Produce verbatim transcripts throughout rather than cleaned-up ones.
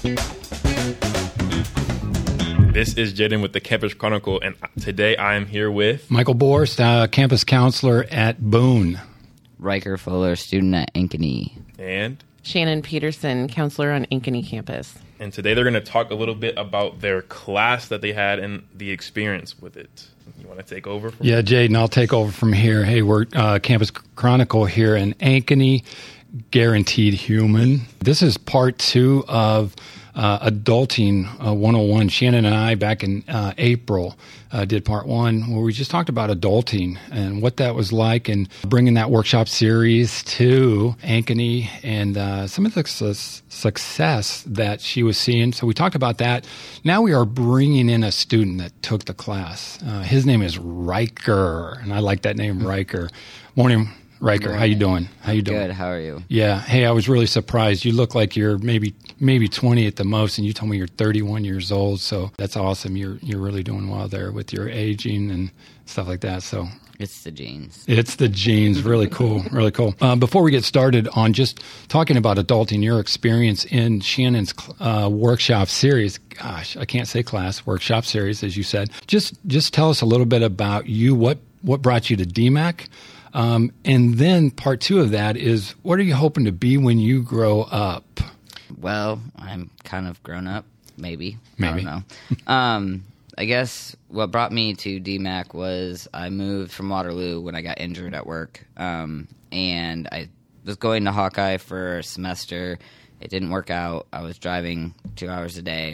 This is Jaden with the Campus Chronicle, and today I am here with Michael Borst, uh, campus counselor at Boone. Riker Fuller, student at Ankeny. And Shannon Peterson, counselor on Ankeny campus. And today they're going to talk a little bit about their class that they had and the experience with it. You want to take over? From yeah, Jaden, I'll take over from here. Hey, we're uh, Campus Chronicle here in Ankeny, Guaranteed Human. This is part two of uh, Adulting uh, one oh one. Shannon and I, back in uh, April, uh, did part one where we just talked about adulting and what that was like, and bringing that workshop series to Ankeny and uh, some of the su- success that she was seeing. So we talked about that. Now we are bringing in a student that took the class. Uh, his name is Riker, and I like that name, Riker. Morning, Riker. How you doing? How you doing? Good. How are you? Yeah. Hey, I was really surprised. You look like you're maybe maybe twenty at the most, and you told me you're thirty-one years old. So that's awesome. You're you're really doing well there with your aging and stuff like that. So it's the genes. It's the genes. Really cool. Really cool. Uh, before we get started on just talking about adulting, your experience in Shannon's uh, workshop series. Gosh, I can't say class, workshop series, as you said. Just just tell us a little bit about you. What what brought you to D MAC? Um, and then part two of that is, what are you hoping to be when you grow up? Well, I'm kind of grown up, maybe. Maybe. I don't know. um, I guess what brought me to D MAC was I moved from Waterloo when I got injured at work. Um, and I was going to Hawkeye for a semester. It didn't work out. I was driving two hours a day.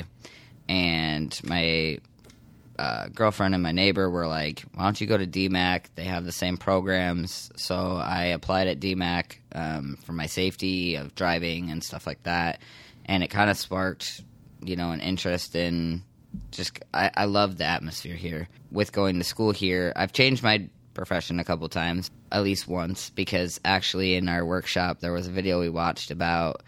And my Uh, girlfriend and my neighbor were like, why don't you go to D MAC? They have the same programs. So I applied at D MAC um, for my safety of driving and stuff like that. And it kind of sparked, you know, an interest in just, I, I love the atmosphere here. With going to school here, I've changed my profession a couple times, at least once, because actually in our workshop there was a video we watched about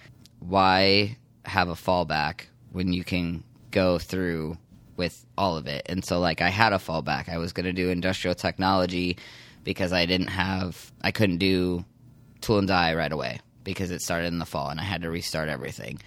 why have a fallback when you can go through with all of it. And so, like, I had a fallback. I was going to do industrial technology because I didn't have, I couldn't do tool and die right away because it started in the fall and I had to restart everything.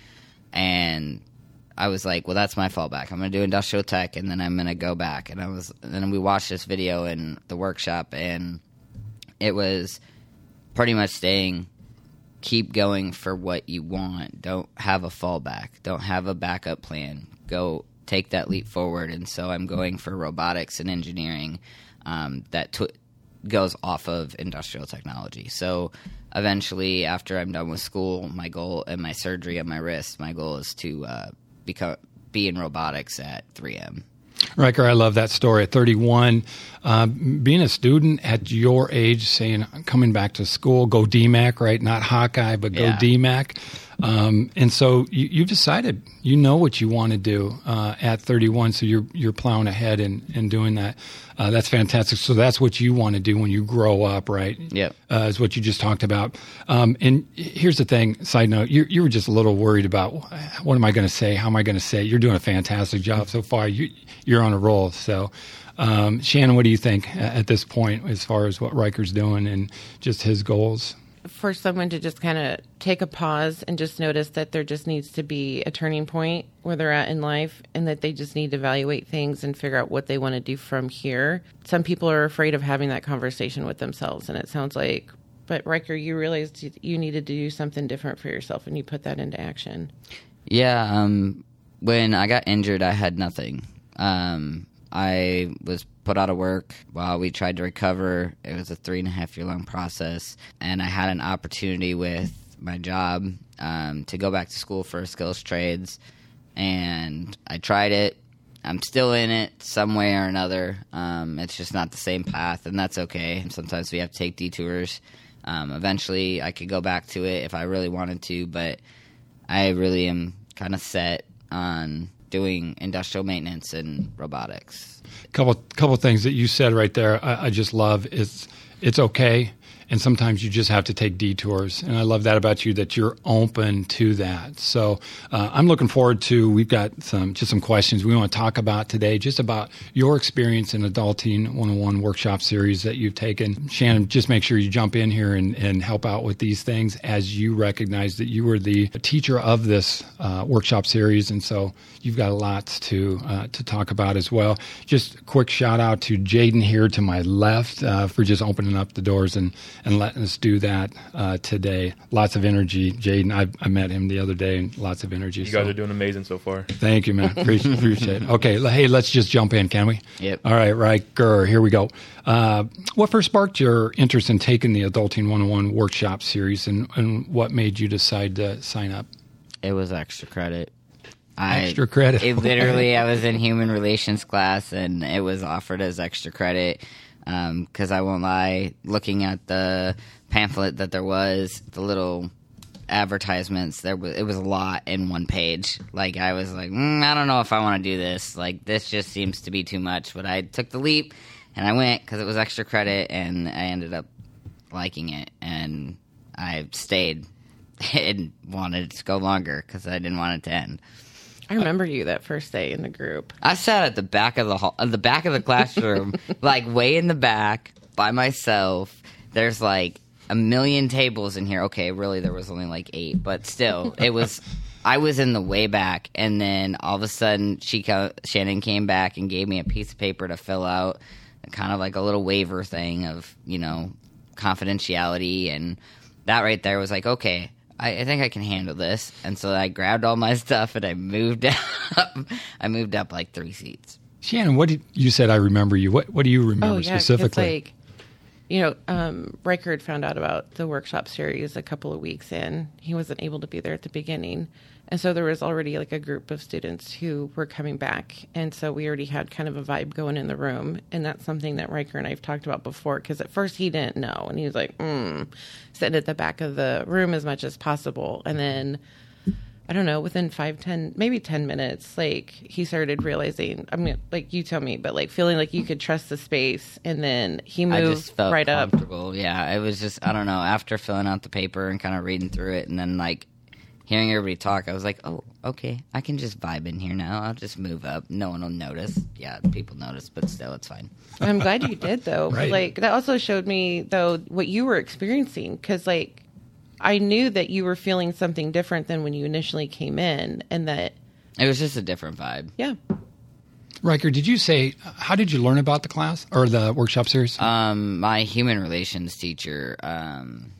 And I was like, well, that's my fallback. I'm going to do industrial tech and then I'm going to go back. And I was, and then we watched this video in the workshop, and it was pretty much saying, keep going for what you want. Don't have a fallback. Don't have a backup plan. Go take that leap forward. And so I'm going for robotics and engineering um, that t- goes off of industrial technology. So eventually, after I'm done with school, my goal and my surgery on my wrist, my goal is to uh, become be in robotics at three M. Riker, I love that story. At thirty-one, uh, being a student at your age, saying, I'm coming back to school, go D MAC, right? Not Hawkeye, but go Yeah. D MAC. Um, and so you, you've decided, you know what you want to do uh, at thirty-one, so you're you're plowing ahead and, and doing that. Uh, that's fantastic. So that's what you want to do when you grow up, right? Yep. Uh, is what you just talked about. Um, and here's the thing, side note, you you were just a little worried about, what am I going to say? How am I going to say it? You're doing a fantastic job so far. You, you're on a roll. So um, Shannon, what do you think at this point as far as what Riker's doing and just his goals? For someone to just kind of take a pause and just notice that there just needs to be a turning point where they're at in life, and that they just need to evaluate things and figure out what they want to do from here. Some people are afraid of having that conversation with themselves, and it sounds like, but Riker, you realized you needed to do something different for yourself, and you put that into action. Yeah, um, when I got injured, I had nothing. Um, I was put out of work while we tried to recover. It was a three and a half year long process, and I had an opportunity with my job um, to go back to school for skills trades, and I tried it. I'm still in it some way or another. Um, it's just not the same path, and that's okay. Sometimes we have to take detours. Um, eventually, I could go back to it if I really wanted to, but I really am kind of set on doing industrial maintenance and robotics. Couple couple things that you said right there I, I just love. It's it's okay, and sometimes you just have to take detours. And I love that about you, that you're open to that. So uh, I'm looking forward to, we've got some just some questions we want to talk about today, just about your experience in Adulting one oh one workshop series that you've taken. Shannon, just make sure you jump in here and, and help out with these things, as you recognize that you were the teacher of this uh, workshop series, and so you've got a lot to uh, to talk about as well. Just a quick shout out to Jaden here to my left uh, for just opening up the doors and, and letting us do that uh, today. Lots of energy, Jaden. I, I met him the other day, and lots of energy. You so. guys are doing amazing so far. Thank you, man. Appreciate, appreciate it. Okay, hey, let's just jump in, can we? Yep. All right, Riker, here we go. Uh, what first sparked your interest in taking the Adulting one oh one workshop series, and, and what made you decide to sign up? It was extra credit. I, Extra credit. It literally, I was in human relations class, and it was offered as extra credit. Because um, I won't lie, looking at the pamphlet that there was, the little advertisements, there was it was a lot in one page. Like, I was like, mm, I don't know if I want to do this. Like, this just seems to be too much. But I took the leap, and I went because it was extra credit, and I ended up liking it, and I stayed and wanted it to go longer because I didn't want it to end. I remember you that first day in the group. I sat at the back of the hall, at the back of the classroom, like way in the back by myself. There's like a million tables in here. Okay, really, there was only like eight, but still, it was. I was in the way back, and then all of a sudden, she Shannon came back and gave me a piece of paper to fill out, kind of like a little waiver thing of, you know, confidentiality, and that right there was like, okay, I, I think I can handle this. And so I grabbed all my stuff and I moved up. I moved up like three seats. Shannon, what did you said? I remember you. What What do you remember oh, yeah, 'cause, specifically? like, you know, um, Riker had found out about the workshop series a couple of weeks in. He wasn't able to be there at the beginning. And so there was already like a group of students who were coming back. And so we already had kind of a vibe going in the room. And that's something that Riker and I have talked about before, because at first he didn't know. And he was like, mm, sitting at the back of the room as much as possible. And then, I don't know, within five, ten, maybe ten minutes, like he started realizing, I mean, like you tell me, but like feeling like you could trust the space. And then he moved I just felt right up. comfortable. Yeah, it was just, I don't know, after filling out the paper and kind of reading through it and then like hearing everybody talk, I was like, oh, okay, I can just vibe in here now. I'll just move up. No one will notice. Yeah, people notice, but still, it's fine. I'm glad you did, though. Right. Like, that also showed me, though, what you were experiencing, because, like, I knew that you were feeling something different than when you initially came in, and that... It was just a different vibe. Yeah. Riker, did you say, how did you learn about the class or the workshop series? Um, my human relations teacher, um,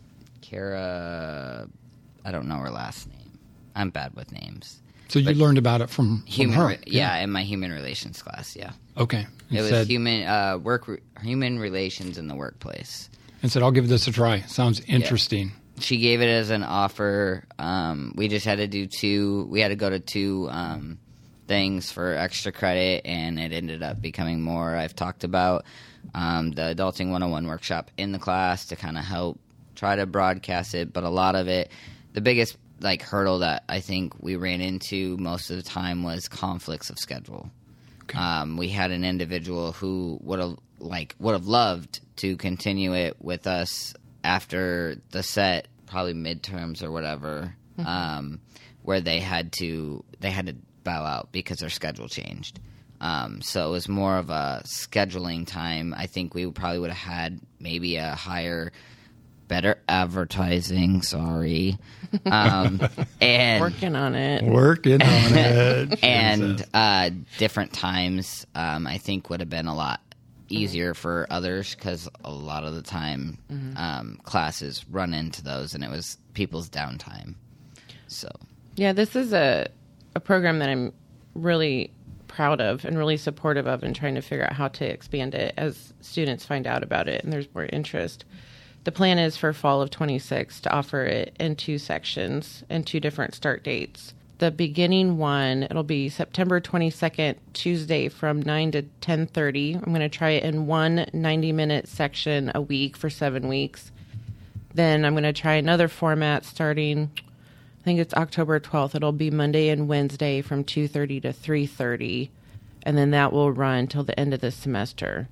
Kara, I don't know her last name. I'm bad with names. So you learned about it from, from Human, her? re- yeah, in my human relations class, yeah. Okay. And It was said, human uh, work, re- human relations in the workplace. and said, I'll give this a try. Sounds interesting. She gave it as an offer. Um, we just had to do two. We had to go to two um, things for extra credit, and it ended up becoming more. I've talked about um, the Adulting one oh one workshop in the class to kind of help try to broadcast it, but a lot of it, the biggest like hurdle that I think we ran into most of the time was conflicts of schedule. Okay. Um, we had an individual who would have like would have loved to continue it with us after the set, probably midterms or whatever, mm-hmm. um, where they had to they had to bow out because their schedule changed. Um, so it was more of a scheduling time. I think we probably would have had maybe a higher, better advertising. Sorry, um, and Working on it. Working on it. and uh, different times. Um, I think would have been a lot easier for others because a lot of the time mm-hmm. um, classes run into those, and it was people's downtime. So Yeah, this is a, a program that I'm really proud of and really supportive of, and trying to figure out how to expand it as students find out about it and there's more interest. The plan is for fall of twenty-six to offer it in two sections and two different start dates. The beginning one, it'll be September twenty-second, Tuesday from nine to ten thirty. I'm going to try it in one ninety-minute section a week for seven weeks. Then I'm going to try another format starting, I think it's October twelfth. It'll be Monday and Wednesday from two thirty to three thirty. And then that will run till the end of the semester.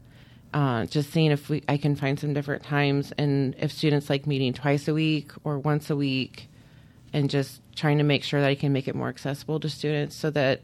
uh, just seeing if we I can find some different times, and if students like meeting twice a week or once a week, and just trying to make sure that I can make it more accessible to students so that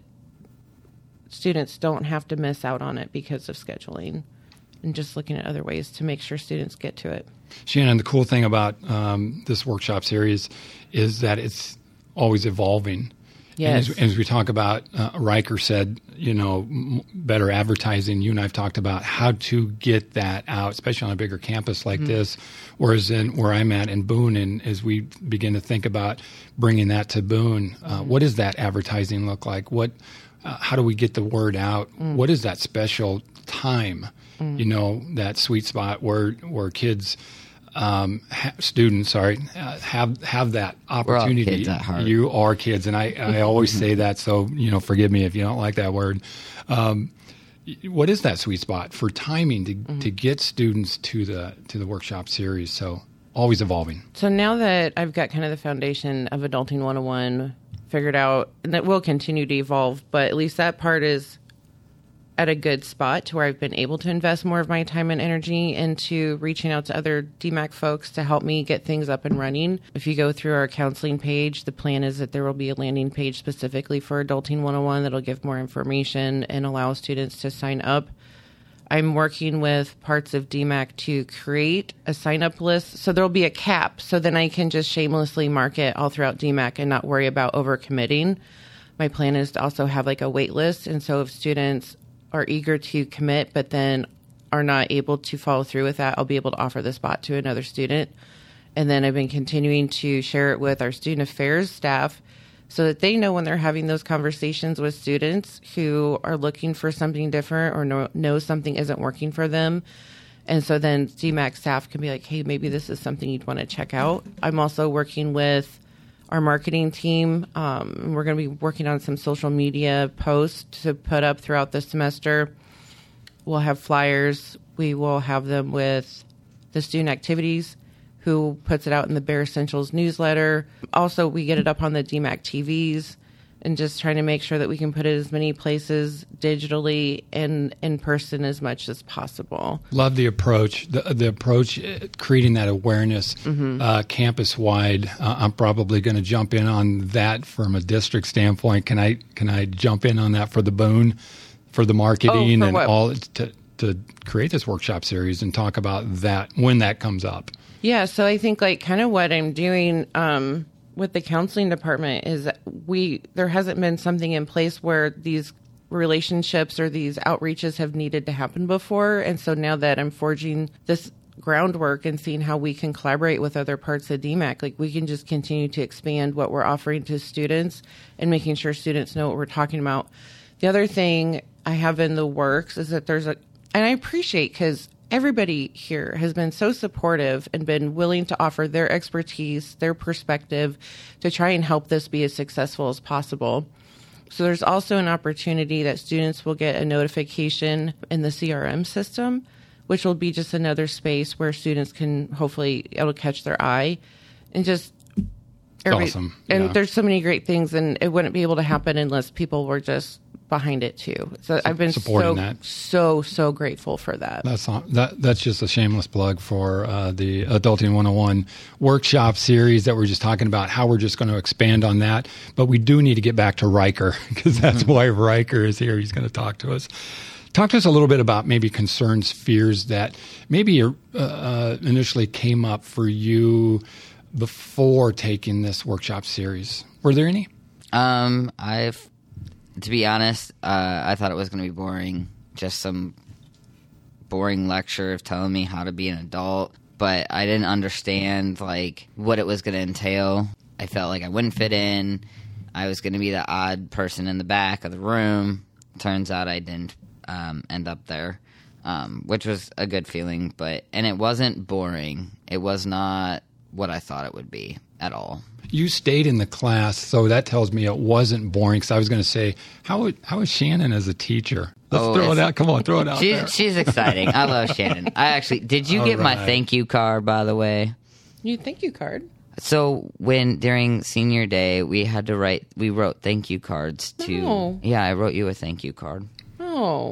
students don't have to miss out on it because of scheduling, and just looking at other ways to make sure students get to it. Shannon, the cool thing about um, this workshop series is that it's always evolving. Yes. And as, as we talk about, uh, Riker said, you know, m- better advertising. You and I have talked about how to get that out, especially on a bigger campus like mm-hmm. this. Whereas in where I'm at in Boone, and as we begin to think about bringing that to Boone, uh, what does that advertising look like? What, uh, how do we get the word out? Mm. What is that special time? Mm. You know, that sweet spot where where kids. Um, ha- students, sorry, uh, have have that opportunity. We're all kids at heart. You are kids, and I, I always say that. So you know, forgive me if you don't like that word. Um, what is that sweet spot for timing to, mm-hmm. to get students to the to the workshop series? So always evolving. So now that I've got kind of the foundation of Adulting one oh one figured out, and that will continue to evolve, but at least that part is at a good spot to where I've been able to invest more of my time and energy into reaching out to other D MAC folks to help me get things up and running. If you go through our counseling page, the plan is that there will be a landing page specifically for Adulting one oh one that'll give more information and allow students to sign up. I'm working with parts of D MAC to create a sign-up list. So there'll be a cap. So then I can just shamelessly market all throughout D MAC and not worry about overcommitting. My plan is to also have like a wait list. And so if students are eager to commit, but then are not able to follow through with that, I'll be able to offer the spot to another student. And then I've been continuing to share it with our student affairs staff so that they know when they're having those conversations with students who are looking for something different or know, know something isn't working for them. And so then D MAC staff can be like, hey, maybe this is something you'd want to check out. I'm also working with our marketing team. Um, we're going to be working on some social media posts to put up throughout the semester. We'll have flyers. We will have them with the student activities, who puts it out in the Bear Essentials newsletter. Also, we get it up on the D MAC T Vs, and just trying to make sure that we can put it as many places digitally and in person as much as possible. Love the approach. The, the approach, uh, creating that awareness mm-hmm. uh, campus-wide. Uh, I'm probably going to jump in on that from a district standpoint. Can I can I jump in on that for the Boone, for the marketing oh, for and what? all to to create this workshop series and talk about that when that comes up? Yeah, so I think like kind of what I'm doing um, with the counseling department is we there hasn't been something in place where these relationships or these outreaches have needed to happen before. And so now that I'm forging this groundwork and seeing how we can collaborate with other parts of D MAC, like we can just continue to expand what we're offering to students and making sure students know what we're talking about. The other thing I have in the works is that there's a, and I appreciate because everybody here has been so supportive and been willing to offer their expertise, their perspective to try and help this be as successful as possible. So there's also an opportunity that students will get a notification in the C R M system, which will be just another space where students can hopefully, it'll catch their eye and just awesome. And Yeah. there's so many great things, and it wouldn't be able to happen unless people were just behind it too. So I've been supporting so, that. so, so grateful for that. That's not, that. That's just a shameless plug for uh, the Adulting one oh one workshop series that we're just talking about, how we're just going to expand on that. But we do need to get back to Riker because that's mm-hmm. why Riker is here. He's going to talk to us. Talk to us a little bit about maybe concerns, fears that maybe uh, uh, initially came up for you before taking this workshop series. Were there any? Um, I've, to be honest, uh, I thought it was going to be boring. Just some boring lecture of telling me how to be an adult. But I didn't understand, like, what it was going to entail. I felt like I wouldn't fit in. I was going to be the odd person in the back of the room. Turns out I didn't um, end up there, um, which was a good feeling. But and it wasn't boring. It was not what I thought it would be at all. You stayed in the class, so that tells me it wasn't boring. Because I was going to say, how how is Shannon as a teacher? Let's oh, throw it out. Come on, throw it out she's, there. She's exciting. I love Shannon. I actually did. You All get right. my thank you card, by the way? You thank you card. So when during senior day we had to write, we wrote thank you cards to. Oh. Yeah, I wrote you a thank you card. Oh,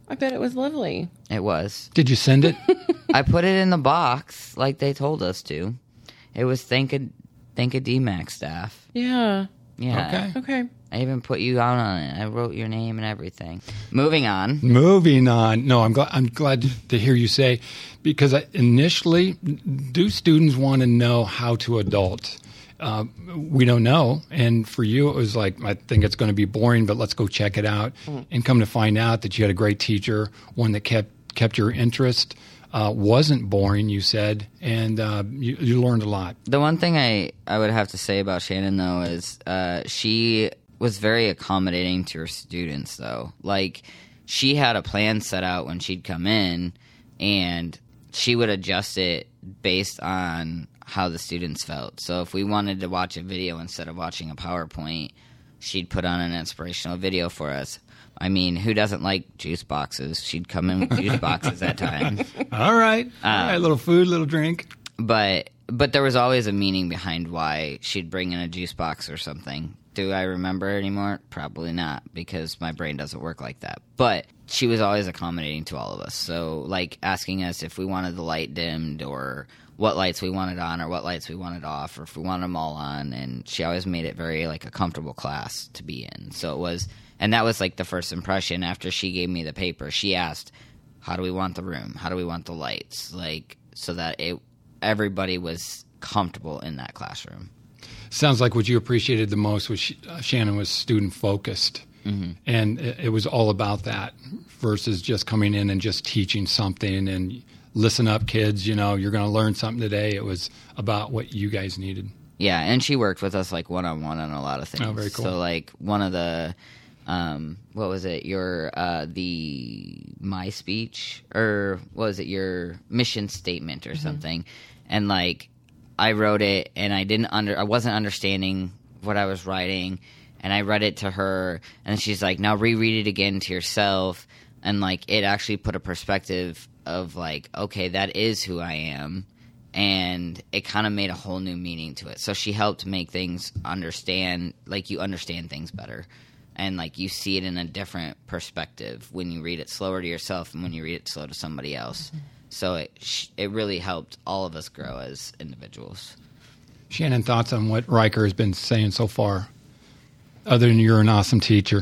I bet it was lovely. It was. Did you send it? I put it in the box like they told us to. It was thank a, thank a D MAC staff. Yeah. Yeah. Okay. Okay. I even put you out on it. I wrote your name and everything. Moving on. Moving on. No, I'm glad. I'm glad to hear you say, because I, initially, do students want to know how to adult? Uh, we don't know, and for you, it was like, I think it's going to be boring, but let's go check it out. Mm. And come to find out that you had a great teacher, one that kept kept your interest. Uh, wasn't boring, you said, and uh, you, you learned a lot. The one thing I, I would have to say about Shannon, though, is uh, she was very accommodating to her students, though. Like, she had a plan set out when she'd come in, and she would adjust it based on how the students felt. So if we wanted to watch a video instead of watching a PowerPoint, she'd put on an inspirational video for us. I mean, who doesn't like juice boxes? She'd come in with juice boxes at times. All right. Um, All right, little food, little drink. But but there was always a meaning behind why she'd bring in a juice box or something. Do I remember anymore? Probably not, because my brain doesn't work like that. But she was always accommodating to all of us. So, like, asking us if we wanted the light dimmed or what lights we wanted on or what lights we wanted off or if we wanted them all on. And she always made it very, like, a comfortable class to be in. So it was... And that was, like, the first impression. After she gave me the paper, she asked, how do we want the room? How do we want the lights? Like, so that it everybody was comfortable in that classroom. Sounds like what you appreciated the most was uh, Shannon was student-focused. Mm-hmm. And it, it was all about that versus just coming in and just teaching something and listen up, kids, you know, you're going to learn something today. It was about what you guys needed. Yeah, and she worked with us, like, one-on-one on a lot of things. Oh, very cool. So, like, one of the... Um, what was it? Your uh, the my speech, or what was it? Your mission statement or mm-hmm. something. And like, I wrote it, and I didn't under I wasn't understanding what I was writing, and I read it to her, and she's like, "Now reread it again to yourself." And like, it actually put a perspective of like, okay, that is who I am. And it kind of made a whole new meaning to it. So she helped make things understand, like you understand things better. And, like, you see it in a different perspective when you read it slower to yourself and when you read it slow to somebody else. Mm-hmm. So it sh- it really helped all of us grow as individuals. Shannon, thoughts on what Riker has been saying so far, other than you're an awesome teacher?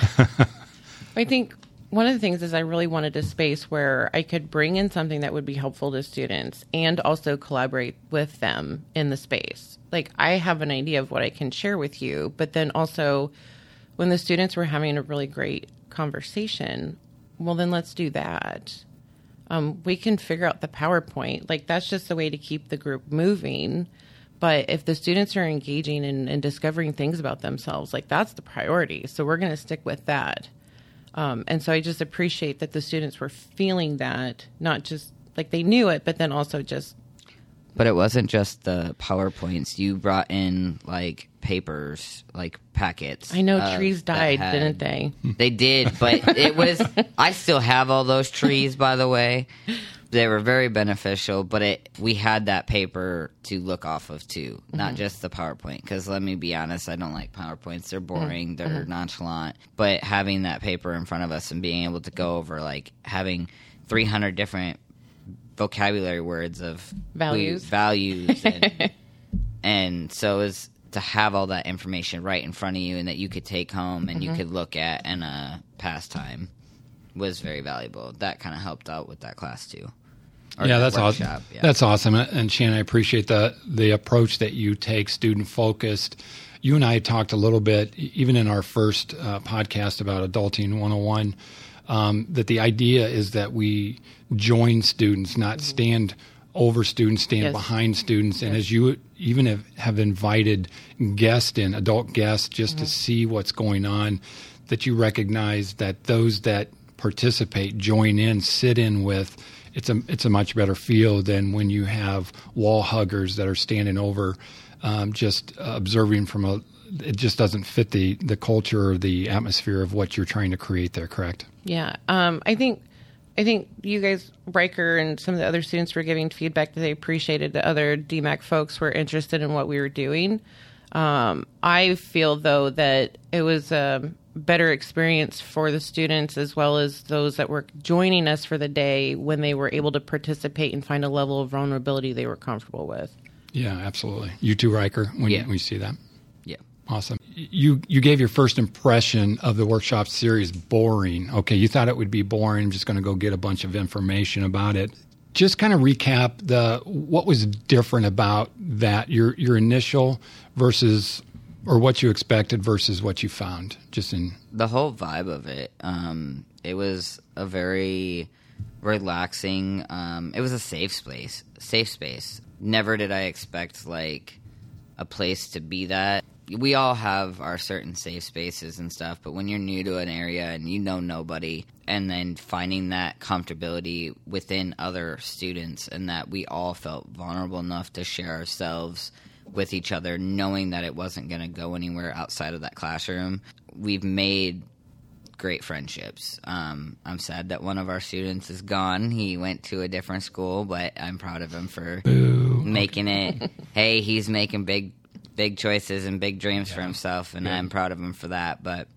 I think one of the things is I really wanted a space where I could bring in something that would be helpful to students and also collaborate with them in the space. Like, I have an idea of what I can share with you, but then also... when the students were having a really great conversation, well, then let's do that. Um, we can figure out the PowerPoint. Like, that's just the way to keep the group moving. But if the students are engaging and, and discovering things about themselves, like, that's the priority. So we're going to stick with that. Um, and so I just appreciate that the students were feeling that, not just, like, they knew it, but then also just... But it wasn't just the PowerPoints. You brought in, like, papers, like packets. I know uh, trees died, had, didn't they? They did, but it was... I still have all those trees, by the way. They were very beneficial, but it we had that paper to look off of, too. Mm-hmm. Not just the PowerPoint, because let me be honest, I don't like PowerPoints. They're boring. Mm-hmm. They're nonchalant. But having that paper in front of us and being able to go over, like, having three hundred different vocabulary words of values, we, values, and, and so is to have all that information right in front of you and that you could take home and mm-hmm. you could look at in a pastime was very valuable. That kind of helped out with that class too. Or yeah, that that's workshop. awesome. Yeah. That's awesome. And Shannon, I appreciate the the approach that you take, student focused. You and I talked a little bit, even in our first uh, podcast about Adulting one oh one. Um, that the idea is that we join students, not stand over students, stand yes. behind students. And yes. as you even have, have invited guests in, adult guests, just mm-hmm. to see what's going on, that you recognize that those that participate, join in, sit in with, it's a, it's a much better feel than when you have wall huggers that are standing over, um, just observing from a, it just doesn't fit the, the culture or the atmosphere of what you're trying to create there, correct? Yeah, um, I think I think you guys, Riker, and some of the other students were giving feedback that they appreciated the other D MAC folks were interested in what we were doing. Um, I feel, though, that it was um, better experience for the students as well as those that were joining us for the day when they were able to participate and find a level of vulnerability they were comfortable with. Yeah, absolutely. You too, Riker, when Yeah. you, when you see that? Yeah. Awesome. You you gave your first impression of the workshop series boring. Okay, you thought it would be boring. I'm just going to go get a bunch of information about it. Just kind of recap the what was different about that, your your initial versus, or what you expected versus what you found, just in... The whole vibe of it, um, it was a very relaxing, um, it was a safe space, safe space. Never did I expect, like, a place to be that. We all have our certain safe spaces and stuff, but when you're new to an area and you know nobody, and then finding that comfortability within other students, and that we all felt vulnerable enough to share ourselves with each other, knowing that it wasn't going to go anywhere outside of that classroom, we've made great friendships. Um, I'm sad that one of our students is gone. He went to a different school, but I'm proud of him for Boo. making it. Hey, he's making big big choices and big dreams yeah. for himself, and yeah. I'm proud of him for that. But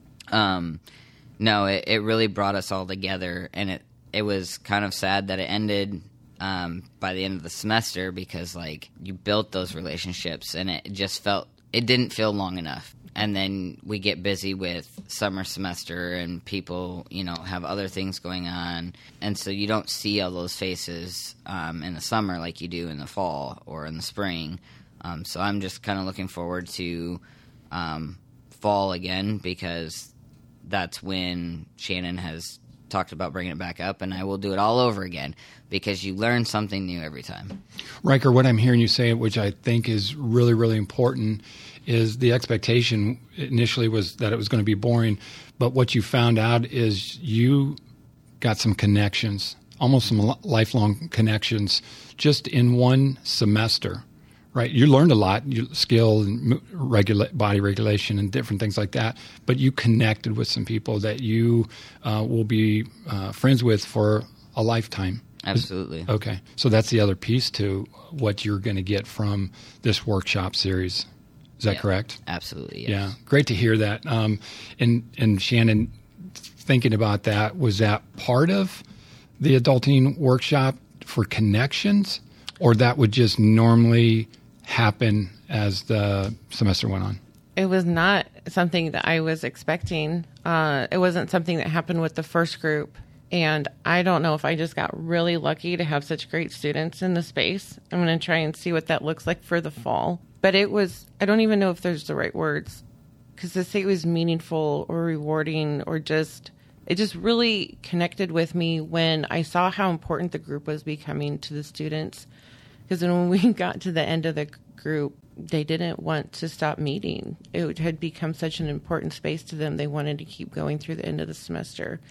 um, no, it, it really brought us all together, and it, it was kind of sad that it ended um, by the end of the semester, because like you built those relationships, and it just felt it didn't feel long enough. And then we get busy with summer semester, and people, you know, have other things going on, and so you don't see all those faces um, in the summer like you do in the fall or in the spring. Um, so I'm just kind of looking forward to um, fall again, because that's when Shannon has talked about bringing it back up, and I will do it all over again, because you learn something new every time. Riker, what I'm hearing you say, which I think is really, really important, is the expectation initially was that it was going to be boring, but what you found out is you got some connections, almost some lifelong connections, just in one semester. Right, you learned a lot, you, skill and regula- body regulation and different things like that. But you connected with some people that you uh, will be uh, friends with for a lifetime. Absolutely. Okay, so that's the other piece to what you're going to get from this workshop series. Is that yeah, correct? Absolutely. Yes. Yeah, great to hear that. Um, and and Shannon, thinking about that, was that part of the adulting workshop for connections, or that would just normally happen as the semester went on? It was not something that I was expecting. Uh, it wasn't something that happened with the first group. And I don't know if I just got really lucky to have such great students in the space. I'm going to try and see what that looks like for the fall. But it was, I don't even know if there's the right words, because to say it was meaningful or rewarding or just, it just really connected with me when I saw how important the group was becoming to the students. Because when we got to the end of the group, they didn't want to stop meeting. It had become such an important space to them. They wanted to keep going through the end of the semester.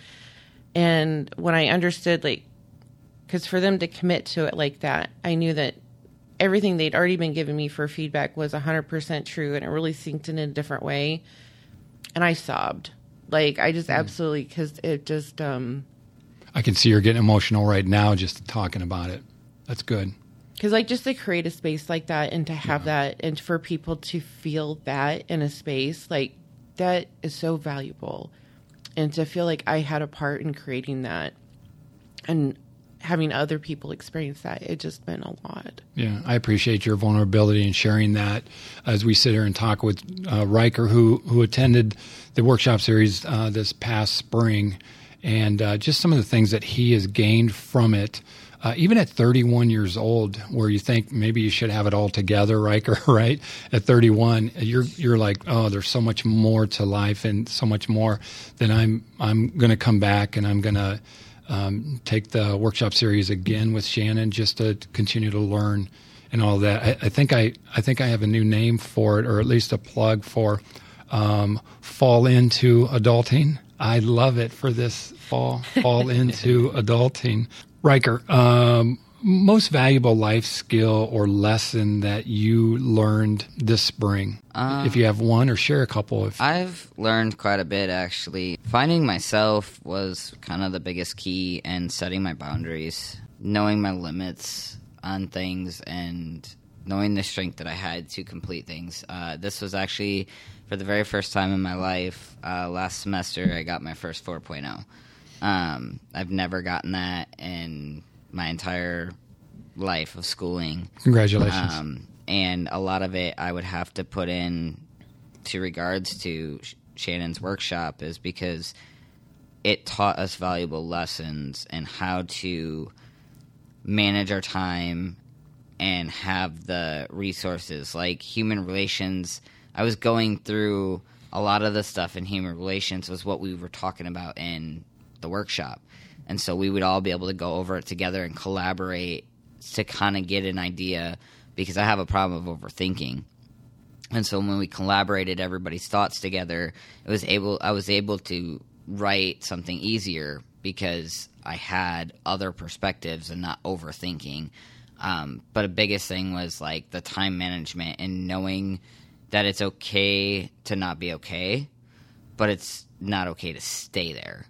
And when I understood, like, because for them to commit to it like that, I knew that everything they'd already been giving me for feedback was one hundred percent true, and it really synced in a different way. And I sobbed. Like, I just mm. absolutely, because it just... Um, I can see you're getting emotional right now just talking about it. That's good. Because, like, just to create a space like that and to have yeah. that and for people to feel that in a space, like, that is so valuable. And to feel like I had a part in creating that and having other people experience that, it just meant a lot. Yeah, I appreciate your vulnerability and sharing that as we sit here and talk with uh, Riker, who, who attended the workshop series uh, this past spring, and uh, just some of the things that he has gained from it. Uh, even at thirty-one years old, where you think maybe you should have it all together, Riker, right? At thirty-one, you're you're like, oh, there's so much more to life and so much more. Then I'm I'm going to come back and I'm going to um, take the workshop series again with Shannon just to continue to learn and all that. I, I think I I think I have a new name for it, or at least a plug for um, Fall Into Adulting. I love it for this fall. Fall Into Adulting. Riker, um, most valuable life skill or lesson that you learned this spring? Um, if you have one, or share a couple. If I've learned quite a bit, actually. Finding myself was kind of the biggest key, and setting my boundaries, knowing my limits on things, and knowing the strength that I had to complete things. Uh, this was actually, for the very first time in my life, uh, last semester, I got my first four point oh. Um, I've never gotten that in my entire life of schooling. Congratulations. Um, and a lot of it I would have to put in to regards to Sh- Shannon's workshop is because it taught us valuable lessons and how to manage our time and have the resources. Like human relations, I was going through a lot of the stuff in human relations was what we were talking about in the workshop. And so we would all be able to go over it together and collaborate to kind of get an idea, because I have a problem of overthinking. And so when we collaborated everybody's thoughts together, it was able I was able to write something easier because I had other perspectives and not overthinking. Um, but a biggest thing was like the time management and knowing that it's okay to not be okay, but it's not okay to stay there.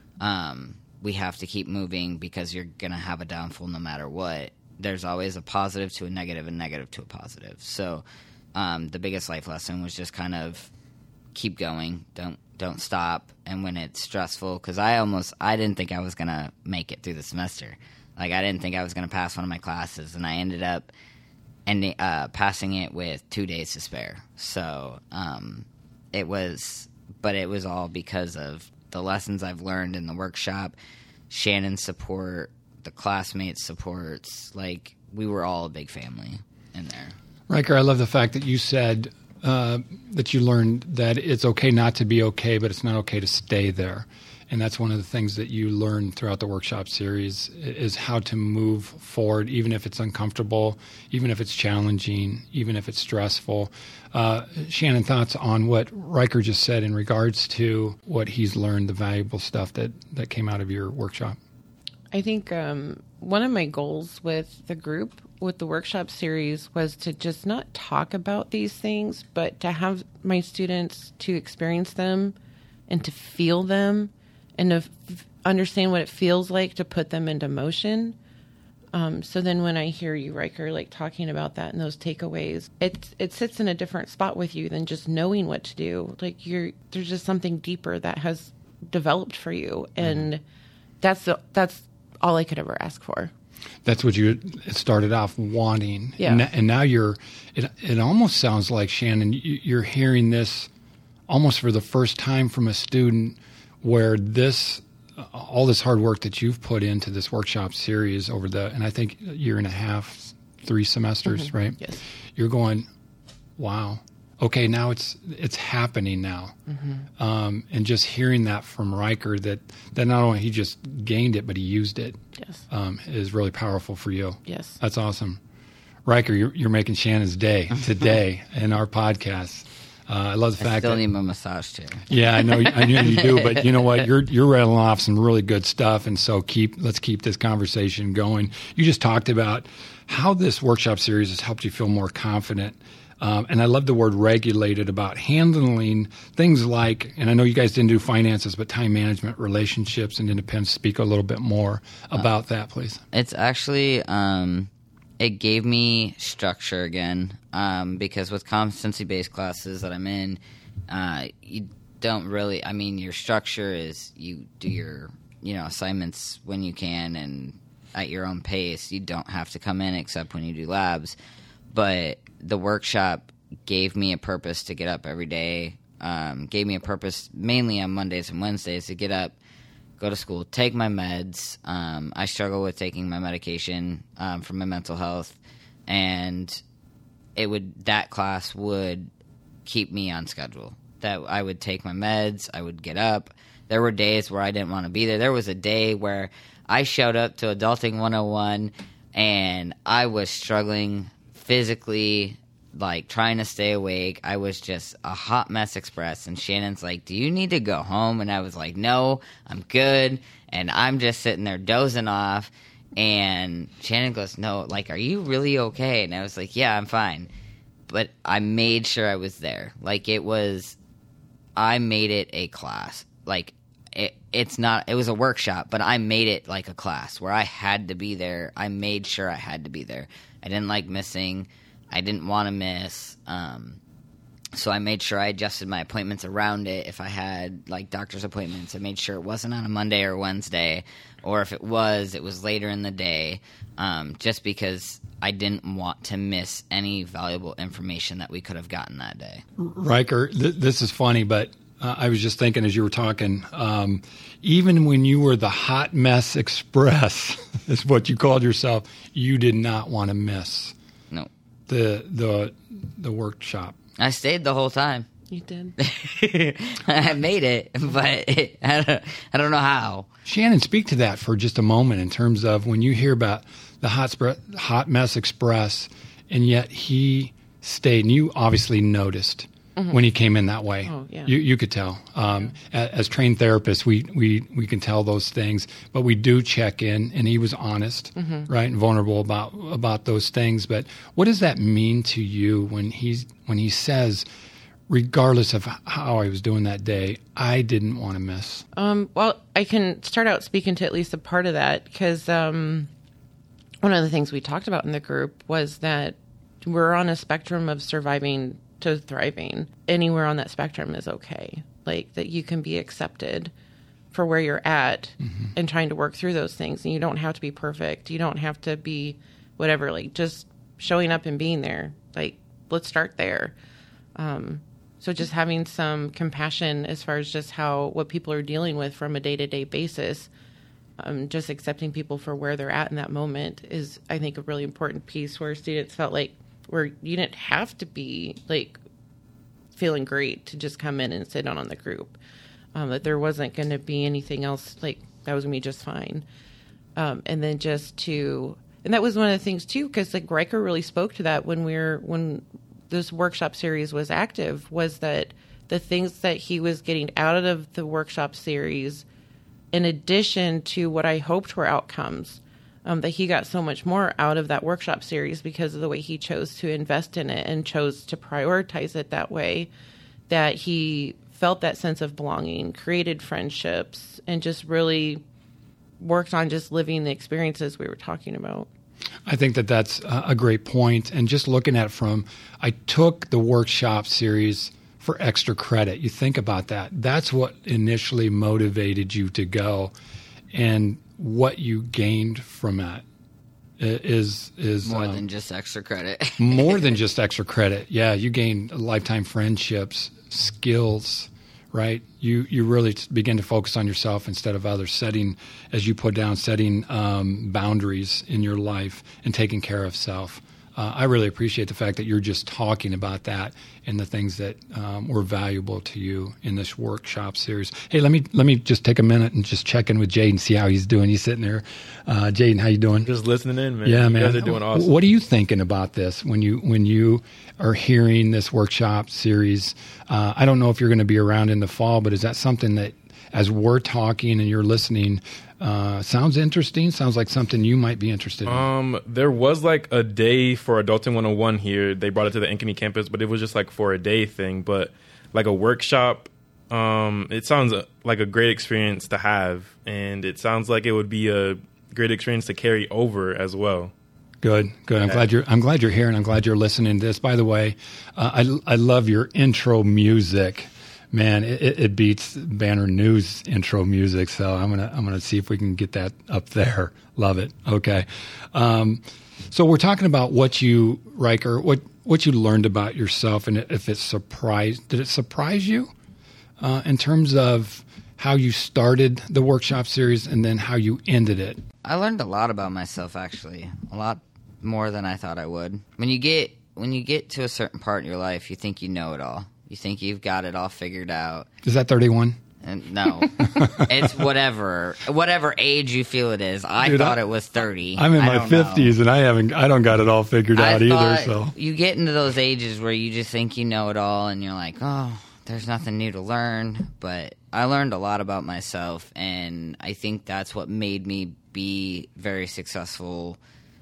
Um, we have to keep moving because you're going to have a downfall no matter what. There's always a positive to a negative and negative to a positive. So um, the biggest life lesson was just kind of keep going, don't don't stop. And when it's stressful, because I almost I didn't think I was going to make it through the semester. Like I didn't think I was going to pass one of my classes, and I ended up and uh, passing it with two days to spare. So um, it was, but it was all because of the lessons I've learned in the workshop, Shannon's support, the classmates' supports. Like we were all a big family in there. Riker, I love the fact that you said uh, that you learned that it's okay not to be okay, but it's not okay to stay there. And that's one of the things that you learn throughout the workshop series is how to move forward, even if it's uncomfortable, even if it's challenging, even if it's stressful. Uh, Shannon, thoughts on what Riker just said in regards to what he's learned, the valuable stuff that, that came out of your workshop? I think um, one of my goals with the group, with the workshop series, was to just not talk about these things, but to have my students to experience them and to feel them and to f- understand what it feels like to put them into motion. Um, so then when I hear you, Riker, like talking about that and those takeaways, it it sits in a different spot with you than just knowing what to do. Like you're, there's just something deeper that has developed for you, and mm-hmm. that's the, that's all I could ever ask for. That's what you started off wanting, yeah. and, and now you're. It it almost sounds like, Shannon, you're hearing this almost for the first time from a student, where this, all this hard work that you've put into this workshop series over the, and I think a year and a half, three semesters, mm-hmm. right? Yes. You're going, wow, okay, now it's it's happening now. Mm-hmm. Um, and just hearing that from Riker, that, that not only he just gained it, but he used it, yes. um, is really powerful for you. Yes. That's awesome. Riker, you're, you're making Shannon's day today in our podcast. Uh, I love the I fact still that need my massage chair. Yeah, I know, I know you do, but you know what? You're you're rattling off some really good stuff, and so keep let's keep this conversation going. You just talked about how this workshop series has helped you feel more confident, um, and I love the word regulated, about handling things like, and I know you guys didn't do finances, but time management, relationships, and independence. Speak a little bit more about uh, that, please. It's actually. Um It gave me structure again, um, because with competency-based classes that I'm in, uh, you don't really, I mean, your structure is you do your, you know, assignments when you can and at your own pace. You don't have to come in except when you do labs. But the workshop gave me a purpose to get up every day, um, gave me a purpose mainly on Mondays and Wednesdays to get up, go to school, take my meds. Um, I struggle with taking my medication um, for my mental health, and it would that class would keep me on schedule. That I would take my meds, I would get up. There were days where I didn't want to be there. There was a day where I showed up to Adulting one oh one, and I was struggling physically, like trying to stay awake. I was just a hot mess express, and Shannon's like, do you need to go home? And I was like, no, I'm good. And I'm just sitting there dozing off, and Shannon goes, no, like, are you really okay? And I was like, yeah, I'm fine. But I made sure I was there. Like, it was, I made it a class. Like, it, it's not, it was a workshop, but I made it like a class where I had to be there. I made sure I had to be there. I didn't like missing. I didn't want to miss. Um, so I made sure I adjusted my appointments around it. If I had like doctor's appointments, I made sure it wasn't on a Monday or Wednesday, or if it was, it was later in the day, um, just because I didn't want to miss any valuable information that we could have gotten that day. Riker, th- this is funny, but uh, I was just thinking as you were talking, um, even when you were the Hot Mess Express, is what you called yourself, you did not want to miss No. the the the workshop. I stayed the whole time. You did. I made it, but it, I, don't, I don't know how. Shannon, speak to that for just a moment in terms of when you hear about the Hot, Spre- Hot Mess Express, and yet he stayed, and you obviously noticed mm-hmm. when he came in that way. Oh, yeah. You, you could tell. Um, as, as trained therapists, we, we, we can tell those things, but we do check in, and he was honest, mm-hmm. right, and vulnerable about about those things. But what does that mean to you when he's when he says, regardless of how I was doing that day, I didn't want to miss? Um, well, I can start out speaking to at least a part of that, because um, one of the things we talked about in the group was that we're on a spectrum of surviving to thriving. Anywhere on that spectrum is okay. Like, that you can be accepted for where you're at mm-hmm. and trying to work through those things. And you don't have to be perfect. You don't have to be whatever, like just showing up and being there. Like, let's start there. Um, so just having some compassion as far as just how, what people are dealing with from a day-to-day basis, um, just accepting people for where they're at in that moment is, I think, a really important piece where students felt like, where you didn't have to be like feeling great to just come in and sit down on the group. Um, that there wasn't going to be anything else, like that was going to be just fine. Um, and then just to, and that was one of the things too, because like Riker really spoke to that when we were, when this workshop series was active, was that the things that he was getting out of the workshop series, in addition to what I hoped were outcomes, Um, that he got so much more out of that workshop series because of the way he chose to invest in it and chose to prioritize it that way, that he felt that sense of belonging, created friendships, and just really worked on just living the experiences we were talking about. I think that that's a great point. And just looking at it from, I took the workshop series for extra credit. You think about that. That's what initially motivated you to go. And what you gained from that is is more um, than just extra credit. more than just extra credit. Yeah, you gain lifetime friendships, skills, right? You you really begin to focus on yourself instead of others, setting, as you put down, setting um, boundaries in your life and taking care of self. Uh, I really appreciate the fact that you're just talking about that and the things that um, were valuable to you in this workshop series. Hey, let me let me just take a minute and just check in with Jaden, see how he's doing. He's sitting there. Uh, Jaden, how you doing? Just listening in, man. Yeah, you man. You guys are doing awesome. What are you thinking about this when you when you are hearing this workshop series? Uh, I don't know if you're going to be around in the fall, but is that something that, as we're talking and you're listening, Uh, sounds interesting. Sounds like something you might be interested in. Um, there was like a day for Adulting one oh one here. They brought it to the Ankeny campus, but it was just like for a day thing. But like a workshop, um, it sounds like a great experience to have, and it sounds like it would be a great experience to carry over as well. Good, good. I'm Yeah. glad you're. I'm glad you're here, and I'm glad you're listening to this. By the way, uh, I I love your intro music. Man, it, it beats Banner News intro music. So I'm gonna I'm gonna see if we can get that up there. Love it. Okay. Um, so we're talking about what you, Riker, what what you learned about yourself, and if it surprised, did it surprise you uh, in terms of how you started the workshop series and then how you ended it? I learned a lot about myself, actually, a lot more than I thought I would. When you get when you get to a certain part in your life, you think you know it all. You think you've got it all figured out. Is that thirty-one? And no, it's whatever, whatever age you feel it is. I Dude, thought I, it was thirty. I'm in I my don't know. fifties, and I haven't. I don't got it all figured I out either. thought So you get into those ages where you just think you know it all, and you're like, oh, there's nothing new to learn. But I learned a lot about myself, and I think that's what made me be very successful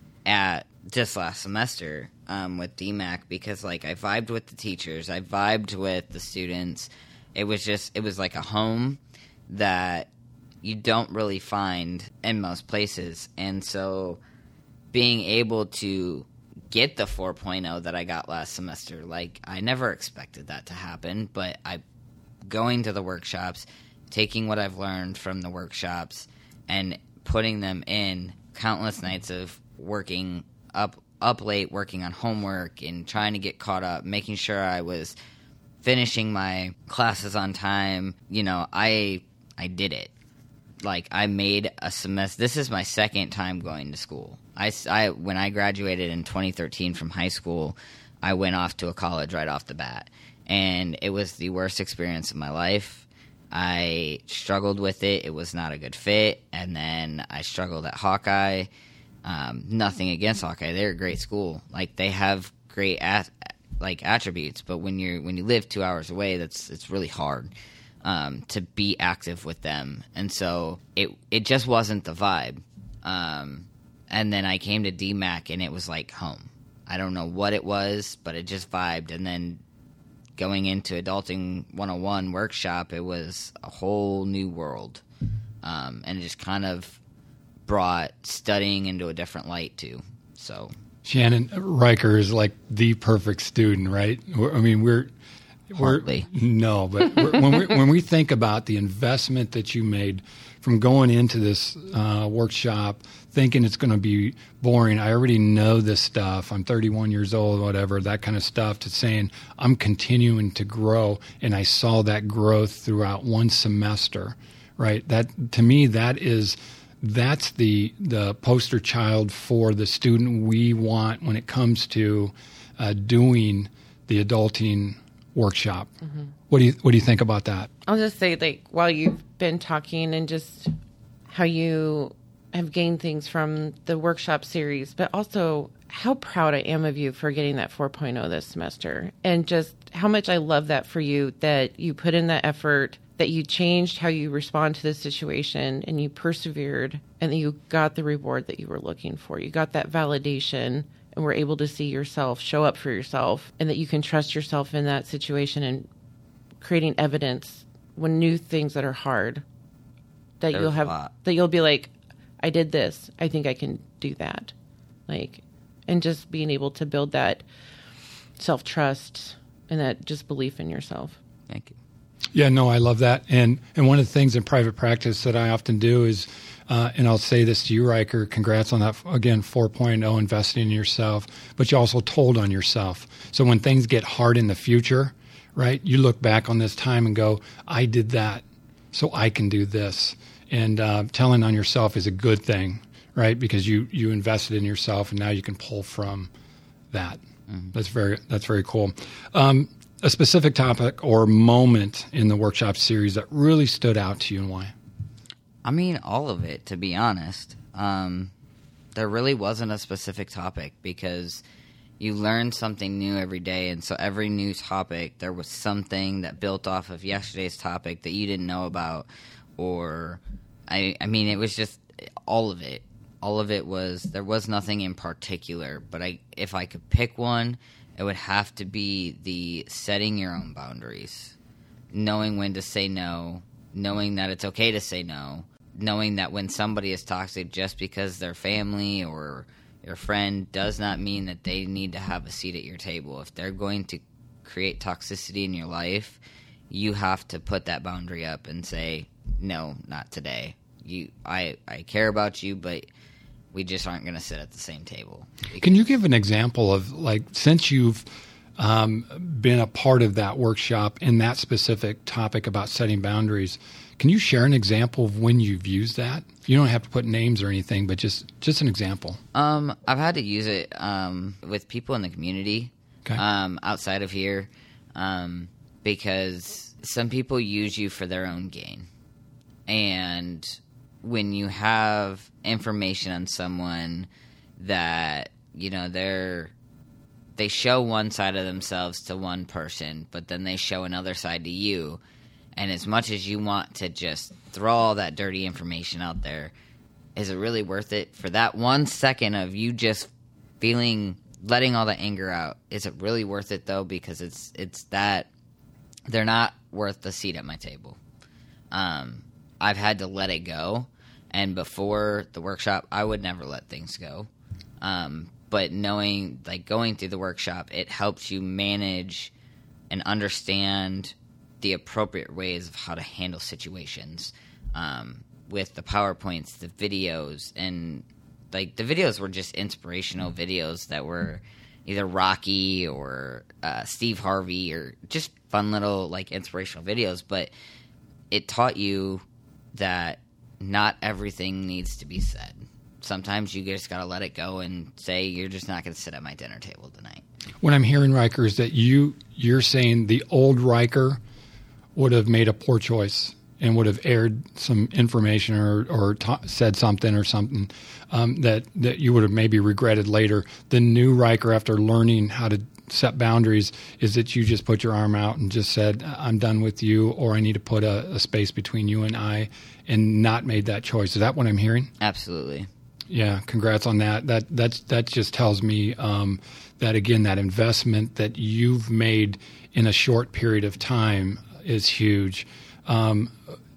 at just last semester um, with D MAC, because like I vibed with the teachers, I vibed with the students. It was just, it was like a home that you don't really find in most places. And so being able to get the four point oh that I got last semester. Like, I never expected that to happen, but I going to the workshops, taking what I've learned from the workshops and putting them in countless nights of working up up late, working on homework and trying to get caught up, making sure I was finishing my classes on time. You know, I I did it. Like, I made a semester. This is my second time going to school. I, I, when I graduated in twenty thirteen from high school, I went off to a college right off the bat. And it was the worst experience of my life. I struggled with it. It was not a good fit. And then I struggled at Hawkeye. Um, nothing against Hawkeye. They're a great school. Like, they have great at, like attributes. But when you're when you live two hours away, that's it's really hard. Um, to be active with them. And so it it just wasn't the vibe. Um, and then I came to D MAC and it was like home. I don't know what it was, but it just vibed. And then going into Adulting one oh one workshop, it was a whole new world. Um, and it just kind of brought studying into a different light too. So Shannon, Riker is like the perfect student, right? We're, I mean, we're Hardly. We're, no, but we're, when we when we think about the investment that you made from going into this uh, workshop, thinking it's going to be boring. I already know this stuff. I'm thirty-one years old, whatever, that kind of stuff. To saying I'm continuing to grow, and I saw that growth throughout one semester. Right. That to me, that is that's the the poster child for the student we want when it comes to uh, doing the adulting workshop. Mm-hmm. What do you what do you think about that? I'll just say, like, while you've been talking and just how you have gained things from the workshop series, but also how proud I am of you for getting that four point oh this semester, and just how much I love that for you, that you put in that effort, that you changed how you respond to the situation, and you persevered, and that you got the reward that you were looking for. You got that validation and were able to see yourself, show up for yourself, and that you can trust yourself in that situation and creating evidence when new things that are hard, that There's you'll have, a lot. that you'll be like, I did this, I think I can do that. Like, and just being able to build that self-trust and that just belief in yourself. Thank you. Yeah, no, I love that. And and one of the things in private practice that I often do is, uh, and I'll say this to you, Riker, congrats on that, again, four point oh, investing in yourself, but you also told on yourself. So when things get hard in the future, right, you look back on this time and go, I did that, so I can do this. And uh, telling on yourself is a good thing, right, because you, you invested in yourself, and now you can pull from that. Mm-hmm. That's very that's very cool. Um, a specific topic or moment in the workshop series that really stood out to you, and why? I mean, all of it, to be honest. Um, there really wasn't a specific topic, because you learn something new every day, and so every new topic, there was something that built off of yesterday's topic that you didn't know about, or, I, I mean, it was just all of it. All of it was, there was nothing in particular, but I, if I could pick one, it would have to be the setting your own boundaries, knowing when to say no, knowing that it's okay to say no, knowing that when somebody is toxic, just because they're family or your friend does not mean that they need to have a seat at your table. If they're going to create toxicity in your life, you have to put that boundary up and say, no, not today. You, I, I care about you, but we just aren't going to sit at the same table. Can you give an example of, like, since you've um, been a part of that workshop in that specific topic about setting boundaries, can you share an example of when you've used that? You don't have to put names or anything, but just, just an example. Um, I've had to use it um, with people in the community, okay. um, outside of here, um, because some people use you for their own gain. And when you have information on someone that, you know, they're they show one side of themselves to one person, but then they show another side to you, and as much as you want to just throw all that dirty information out there, is it really worth it for that one second of you just feeling, letting all the anger out? Is it really worth it, though? Because it's it's that they're not worth the seat at my table. Um, I've had to let it go. And before the workshop, I would never let things go, um, but knowing, like, going through the workshop, it helps you manage and understand the appropriate ways of how to handle situations. Um, with the PowerPoints, the videos, and, like, the videos were just inspirational videos that were either Rocky or uh, Steve Harvey or just fun little, like, inspirational videos. But it taught you that not everything needs to be said. Sometimes you just got to let it go and say, you're just not going to sit at my dinner table tonight. What I'm hearing, Riker, is that you, you're saying the old Riker would have made a poor choice and would have aired some information or, or ta- said something or something um, that, that you would have maybe regretted later. The new Riker, after learning how to set boundaries, is that you just put your arm out and just said, I'm done with you, or I need to put a, a space between you and I, and not made that choice. Is that what I'm hearing? Absolutely. Yeah, congrats on that. That that's, that just tells me um, that, again, that investment that you've made in a short period of time is huge. Um,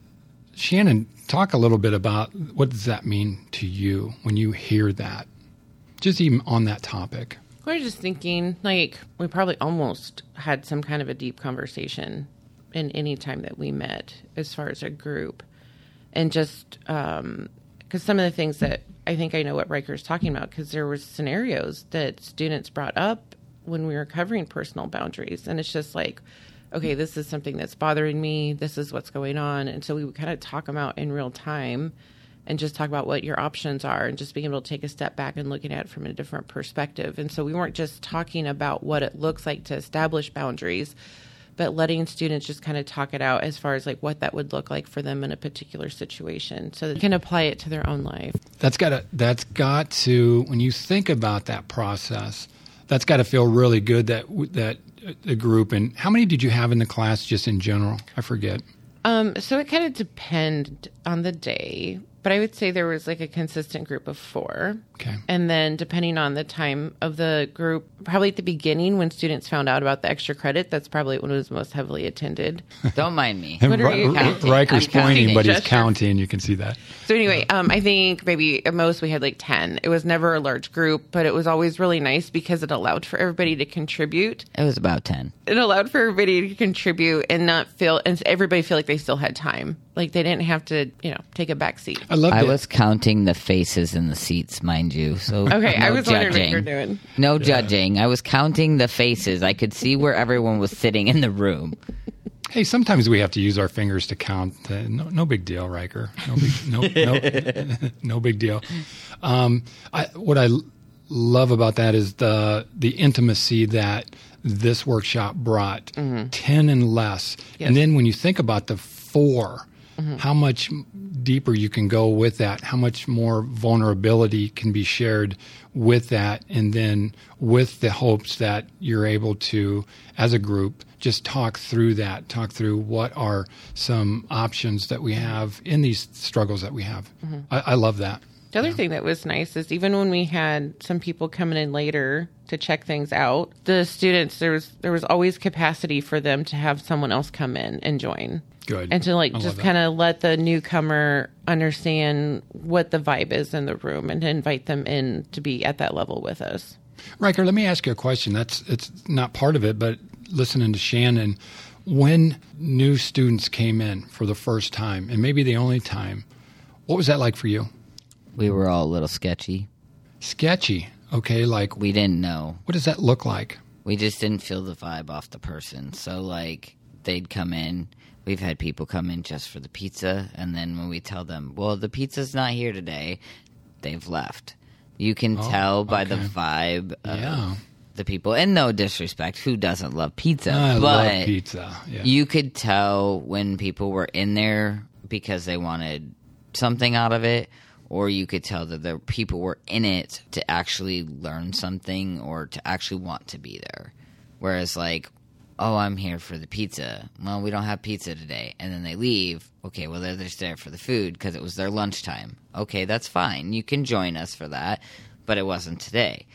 Shannon, talk a little bit about what does that mean to you when you hear that, just even on that topic. We're just thinking, like, we probably almost had some kind of a deep conversation in any time that we met as far as a group. And just um, because some of the things that I think I know what Riker's talking about, because there were scenarios that students brought up when we were covering personal boundaries. And it's just like, okay, this is something that's bothering me. This is what's going on. And so we would kind of talk them out in real time and just talk about what your options are and just being able to take a step back and looking at it from a different perspective. And so we weren't just talking about what it looks like to establish boundaries, but letting students just kind of talk it out as far as like what that would look like for them in a particular situation so they can apply it to their own life. That's got to, that's got to, when you think about that process, that's got to feel really good that, that the group. And how many did you have in the class just in general? I forget. Um, so it kind of depended on the day, but I would say there was like a consistent group of four. Okay. And then depending on the time of the group, probably at the beginning when students found out about the extra credit, that's probably when it was most heavily attended. Don't mind me. What are you R- counting? Riker's I'm counting. pointing, but he's Gesture. counting. You can see that. So anyway, um, I think maybe at most we had like ten. It was never a large group, but it was always really nice because it allowed for everybody to contribute. It was about ten. It allowed for everybody to contribute and not feel, and everybody feel like they still had time. Like they didn't have to, you know, take a back seat. I love I it. was counting the faces in the seats, mind you. So Okay, no I was wondering what judging. you were doing. No judging. I was counting the faces. I could see where everyone was sitting in the room. Hey, sometimes we have to use our fingers to count. Uh, no, no big deal, Riker. No big, no, no, no big deal. Um, I, what I l- love about that is the the intimacy that this workshop brought. Mm-hmm. Ten and less, Yes. and then when you think about the four, Mm-hmm. how much deeper you can go with that, how much more vulnerability can be shared with that, and then with the hopes that you're able to, as a group, just talk through that, talk through what are some options that we have in these struggles that we have. Mm-hmm. I, I love that. The other thing that was nice is even when we had some people coming in later to check things out, the students, there was there was always capacity for them to have someone else come in and join. Good. And to like I love just that. kind of let the newcomer understand what the vibe is in the room and to invite them in to be at that level with us. Riker, let me ask you a question. That's it's not part of it, but listening to Shannon, when new students came in for the first time, and maybe the only time, what was that like for you? We were all a little sketchy. Sketchy. Okay, like We didn't know. what does that look like? We just didn't feel the vibe off the person. So, like, they'd come in. We've had people come in just for the pizza, and then when we tell them, well, the pizza's not here today, they've left. You can Oh, tell by the okay. vibe of Yeah. the people. And no disrespect, who doesn't love pizza? I but love pizza. Yeah. you could tell when people were in there because they wanted something out of it, or you could tell that the people were in it to actually learn something or to actually want to be there. Whereas, like, oh, I'm here for the pizza. Well, we don't have pizza today. And then they leave. Okay, well, they're just there for the food because it was their lunchtime. Okay, that's fine. You can join us for that, but it wasn't today.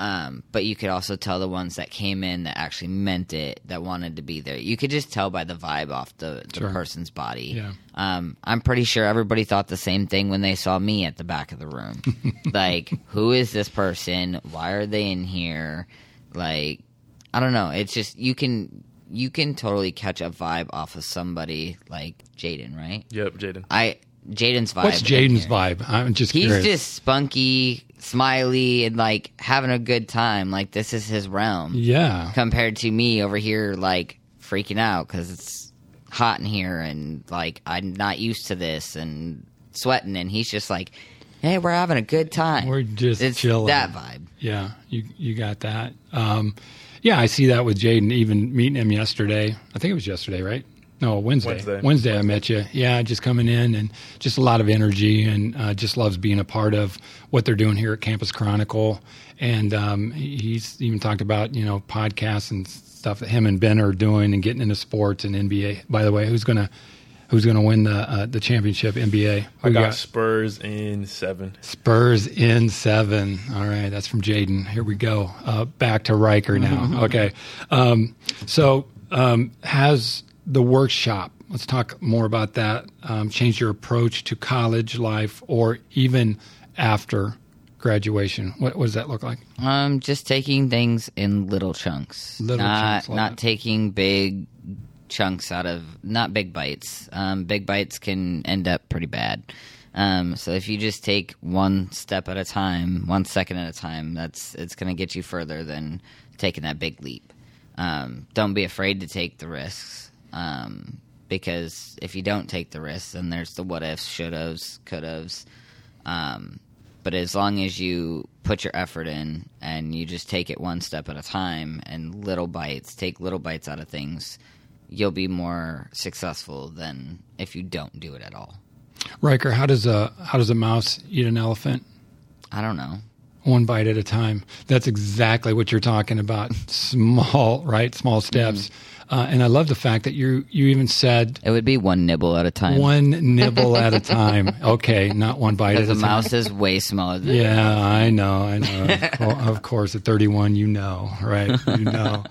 Um, but you could also tell the ones that came in that actually meant it, that wanted to be there. You could just tell by the vibe off the, the Sure. person's body. Yeah. Um, I'm pretty sure everybody thought the same thing when they saw me at the back of the room. Like, who is this person? Why are they in here? Like, I don't know. It's just, you can you can totally catch a vibe off of somebody like Jaden, right? Yep, Jaden. I Jaden's vibe. What's in Jaden's here. vibe? I'm just He's curious. just spunky, smiley, and like having a good time. Like, this is his realm. Yeah. Compared to me over here, like freaking out because it's hot in here and like I'm not used to this and sweating. And he's just like, "Hey, we're having a good time. We're just it's chilling." That vibe. Yeah, you you got that. Um, yeah, I see that with Jaden. Even meeting him yesterday, I think it was yesterday, right? No, Wednesday. Wednesday. Wednesday, I met you. Yeah, just coming in and just a lot of energy and uh, just loves being a part of what they're doing here at Campus Chronicle. And um, he- he's even talked about, you know, podcasts and stuff that him and Ben are doing and getting into sports and N B A. By the way, who's gonna who's gonna win the uh, the championship N B A? I Who got Spurs in seven. Spurs in seven. All right, that's from Jaden. Here we go. Uh, back to Riker now. Okay. Um, so um, has the workshop, let's talk more about that, um, changed your approach to college life or even after graduation? What, what does that look like? Um, just taking things in little chunks, Little not chunks, love not it. taking big chunks out of not big bites. Um, big bites can end up pretty bad. Um, so if you just take one step at a time, one second at a time, that's it's going to get you further than taking that big leap. Um, don't be afraid to take the risks. Um, because if you don't take the risks, then there's the what ifs, should haves, could haves. Um, but as long as you put your effort in and you just take it one step at a time and little bites, take little bites out of things, you'll be more successful than if you don't do it at all. Riker, how does a how does a mouse eat an elephant? I don't know. One bite at a time. That's exactly what you're talking about. Small, right? Small steps. Uh, and I love the fact that you you even said It would be one nibble at a time. one nibble at a time. Okay, not one bite at Because a a time. mouse is way smaller than Yeah, I know, I know. Of cour- Of course, at thirty-one, you know, right? You know.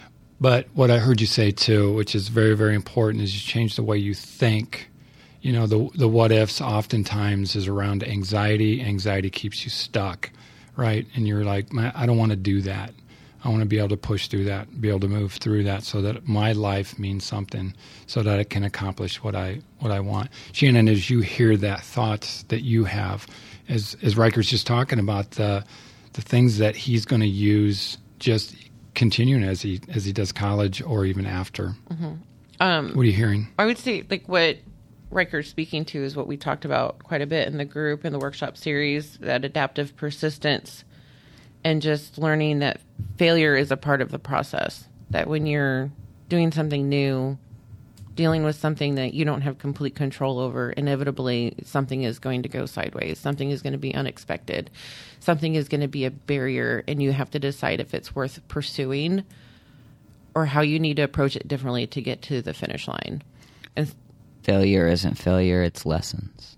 But what I heard you say too, which is very, very important, is you change the way you think. You know, the the what ifs oftentimes is around anxiety. Anxiety keeps you stuck, right? And you're like, "Man, I don't want to do that. I want to be able to push through that, be able to move through that, so that my life means something, so that I can accomplish what I what I want." Shannon, as you hear that thoughts that you have, as as Riker's just talking about the the things that he's going to use, just continuing as he as he does college or even after. Um, What are you hearing? I would say, like, what Riker's speaking to is what we talked about quite a bit in the group, in the workshop series, that adaptive persistence and just learning that failure is a part of the process. That when you're doing something new, dealing with something that you don't have complete control over, inevitably something is going to go sideways. Something is going to be unexpected. Something is going to be a barrier, and you have to decide if it's worth pursuing or how you need to approach it differently to get to the finish line. And Failure isn't failure, it's lessons.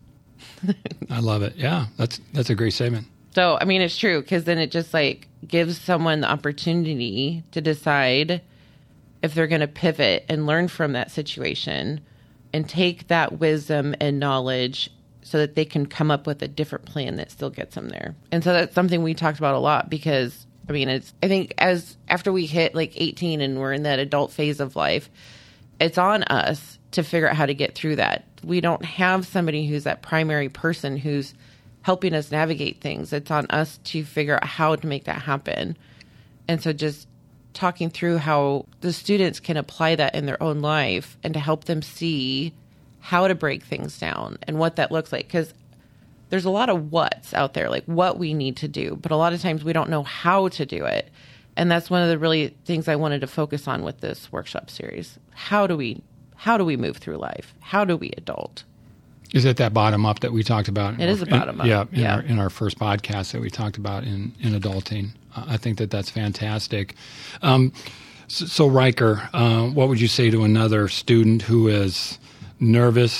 I love it. Yeah, that's that's a great statement. so, I mean, it's true, because then it just like gives someone the opportunity to decide if they're going to pivot and learn from that situation and take that wisdom and knowledge so that they can come up with a different plan that still gets them there. And so that's something we talked about a lot, because I mean, it's, I think as after we hit like eighteen and we're in that adult phase of life, it's on us to figure out how to get through that. We don't have somebody who's that primary person who's helping us navigate things. It's on us to figure out how to make that happen. And so just talking through how the students can apply that in their own life and to help them see how to break things down and what that looks like. Because there's a lot of what's out there, like what we need to do, but a lot of times we don't know how to do it. And that's one of the really things I wanted to focus on with this workshop series. How do we how do we move through life? How do we adult? Is it that bottom up that we talked about? It is a bottom up, Yeah, in, yeah. Our, in our first podcast that we talked about in, in adulting. Uh, I think that that's fantastic. Um, so, so, Riker, uh, what would you say to another student who is nervous,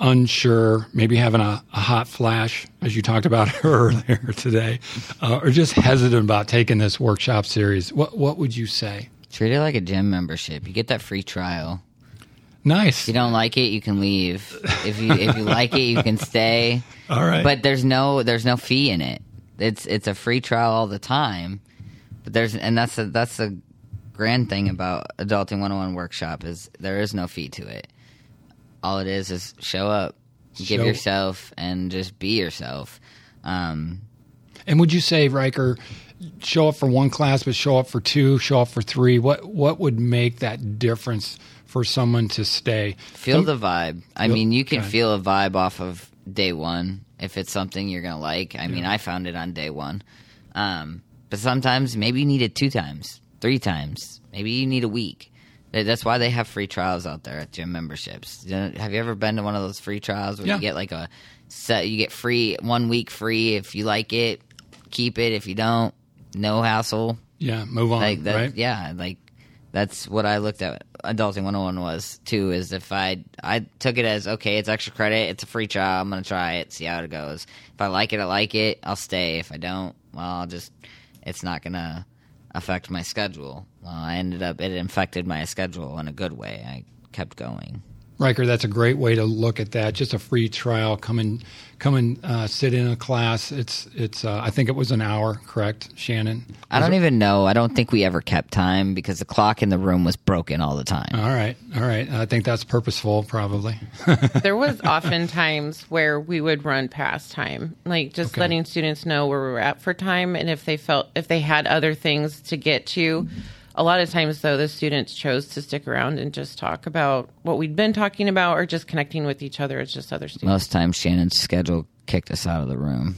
unsure, maybe having a, a hot flash, as you talked about earlier today, uh, or just hesitant about taking this workshop series, what what would you say? Treat it like a gym membership. You get that free trial. Nice. If you don't like it, you can leave. If you if you like it, you can stay. All right. But there's no there's no fee in it. It's it's a free trial all the time. But there's and that's a, that's the grand thing about Adulting one oh one Workshop is there is no fee to it. All it is is show up, give Show- yourself, and just be yourself. Um, And would you say, Riker, show up for one class, but show up for two, show up for three? What what would make that difference for someone to stay? Feel Some- the vibe. I Feel- mean, you can okay. feel a vibe off of day one if it's something you're going to like. I mean, I found it on day one. Um, but sometimes maybe you need it two times, three times. Maybe you need a week. That- That's why they have free trials out there at gym memberships. You know, have you ever been to one of those free trials where Yeah. you get like a set, you get free, one week free. If you like it, keep it. If you don't, no hassle. Yeah, move on, Like that, right? yeah, like that's what I looked at. Adulting one oh one was too. Is if I I took it as okay, it's extra credit, it's a free trial. I'm gonna try it, see how it goes. If I like it, I like it. I'll stay. If I don't, well, I'll just. It's not gonna affect my schedule. Well, I ended up it infected my schedule in a good way. I kept going. Riker, that's a great way to look at that. Just a free trial. Come and come and uh, sit in a class. It's it's. Uh, I think it was an hour, correct, Shannon? I don't even know. I don't think we ever kept time because the clock in the room was broken all the time. All right, all right. I think that's purposeful, probably. There was often times where we would run past time, like just Okay. letting students know where we were at for time, and if they felt if they had other things to get to. A lot of times, though, the students chose to stick around and just talk about what we'd been talking about, or just connecting with each other as just other students. Most times, Shannon's schedule kicked us out of the room.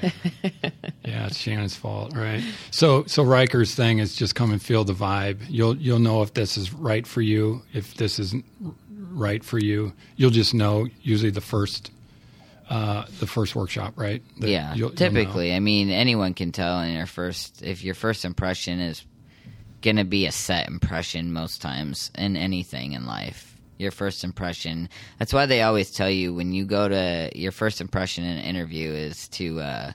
Yeah, it's Shannon's fault, right? So, so Riker's thing is just come and feel the vibe. You'll you'll know if this is right for you, if this isn't right for you. You'll just know. Usually, the first, uh, the first workshop, right? That Yeah, you'll- you'll know. typically. I mean, anyone can tell in your first if your first impression is going to be a set impression most times in anything in life. Your first impression. That's why they always tell you when you go to your first impression in an interview is to uh,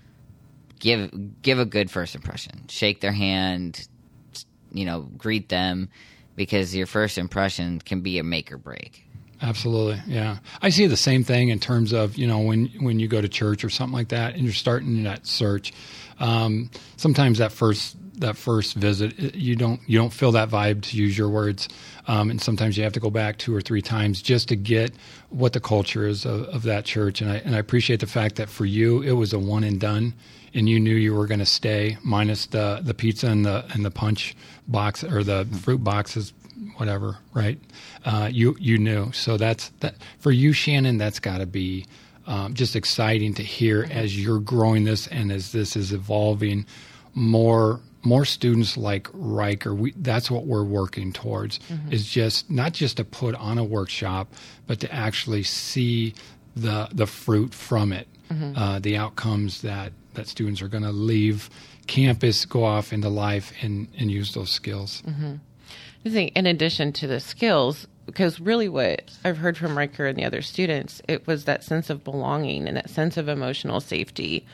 give give a good first impression. Shake their hand, you know, greet them, because your first impression can be a make or break. Absolutely, yeah. I see the same thing in terms of, you know, when when you go to church or something like that, and you're starting that search. Um, sometimes that first that first visit, it- you don't you don't feel that vibe, to use your words, um, and sometimes you have to go back two or three times just to get what the culture is of, of that church. And I and I appreciate the fact that for you it was a one and done, and you knew you were going to stay, minus the the pizza and the and the punch box or the fruit boxes, whatever, right? Uh, you you knew. So that's that for you, Shannon. That's got to be um, just exciting to hear as you're growing this and as this is evolving. More more students like Riker. We, that's what we're working towards. Mm-hmm. Is just not just to put on a workshop, but to actually see the the fruit from it, Mm-hmm. uh, the outcomes that that students are going to leave campus, go off into life, and and use those skills. I think in addition to the skills, because really what I've heard from Riker and the other students, it was that sense of belonging and that sense of emotional safety.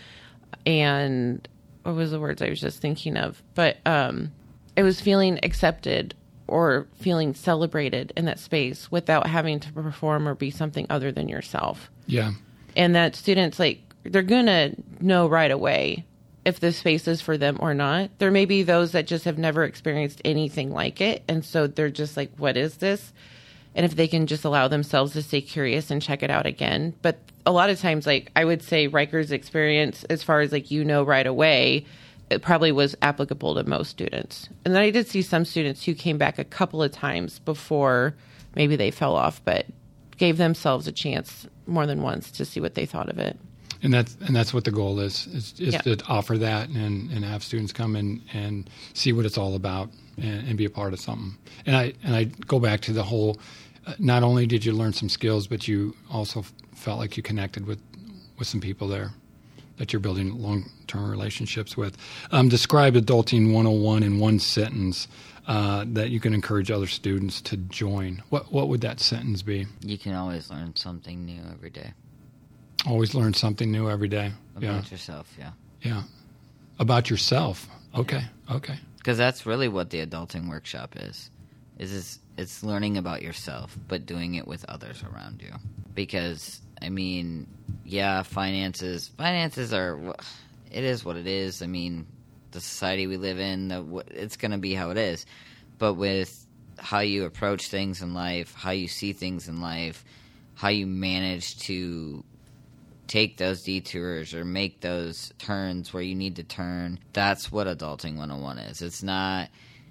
And what was the words I was just thinking of? But um, it was feeling accepted or feeling celebrated in that space without having to perform or be something other than yourself. Yeah. And that students, like, they're going to know right away if this space is for them or not. There may be those that just have never experienced anything like it. And so they're just like, what is this? And if they can just allow themselves to stay curious and check it out again. But a lot of times, like, I would say Riker's experience, as far as, like, you know right away, it probably was applicable to most students. And then I did see some students who came back a couple of times before maybe they fell off, but gave themselves a chance more than once to see what they thought of it. And that's and that's what the goal is, is, is Yeah. to offer that and, and have students come in and see what it's all about and, and be a part of something. And I and I go back to the whole, uh, not only did you learn some skills, but you also f- felt like you connected with, with some people there that you're building long-term relationships with. Um, describe Adulting one oh one in one sentence. uh, that you can encourage other students to join, what what would that sentence be? You can always learn something new every day Always learn something new every day. about Yeah, yourself. Yeah, yeah. About yourself. Okay, okay. because that's really what the adulting workshop is. Is is it's learning about yourself, but doing it with others around you. Because I mean, yeah, finances. Finances are. It is what it is. I mean, the society we live in, the, it's going to be how it is. But with how you approach things in life, how you see things in life, how you manage to take those detours or make those turns where you need to turn, that's what Adulting one oh one is. It's not,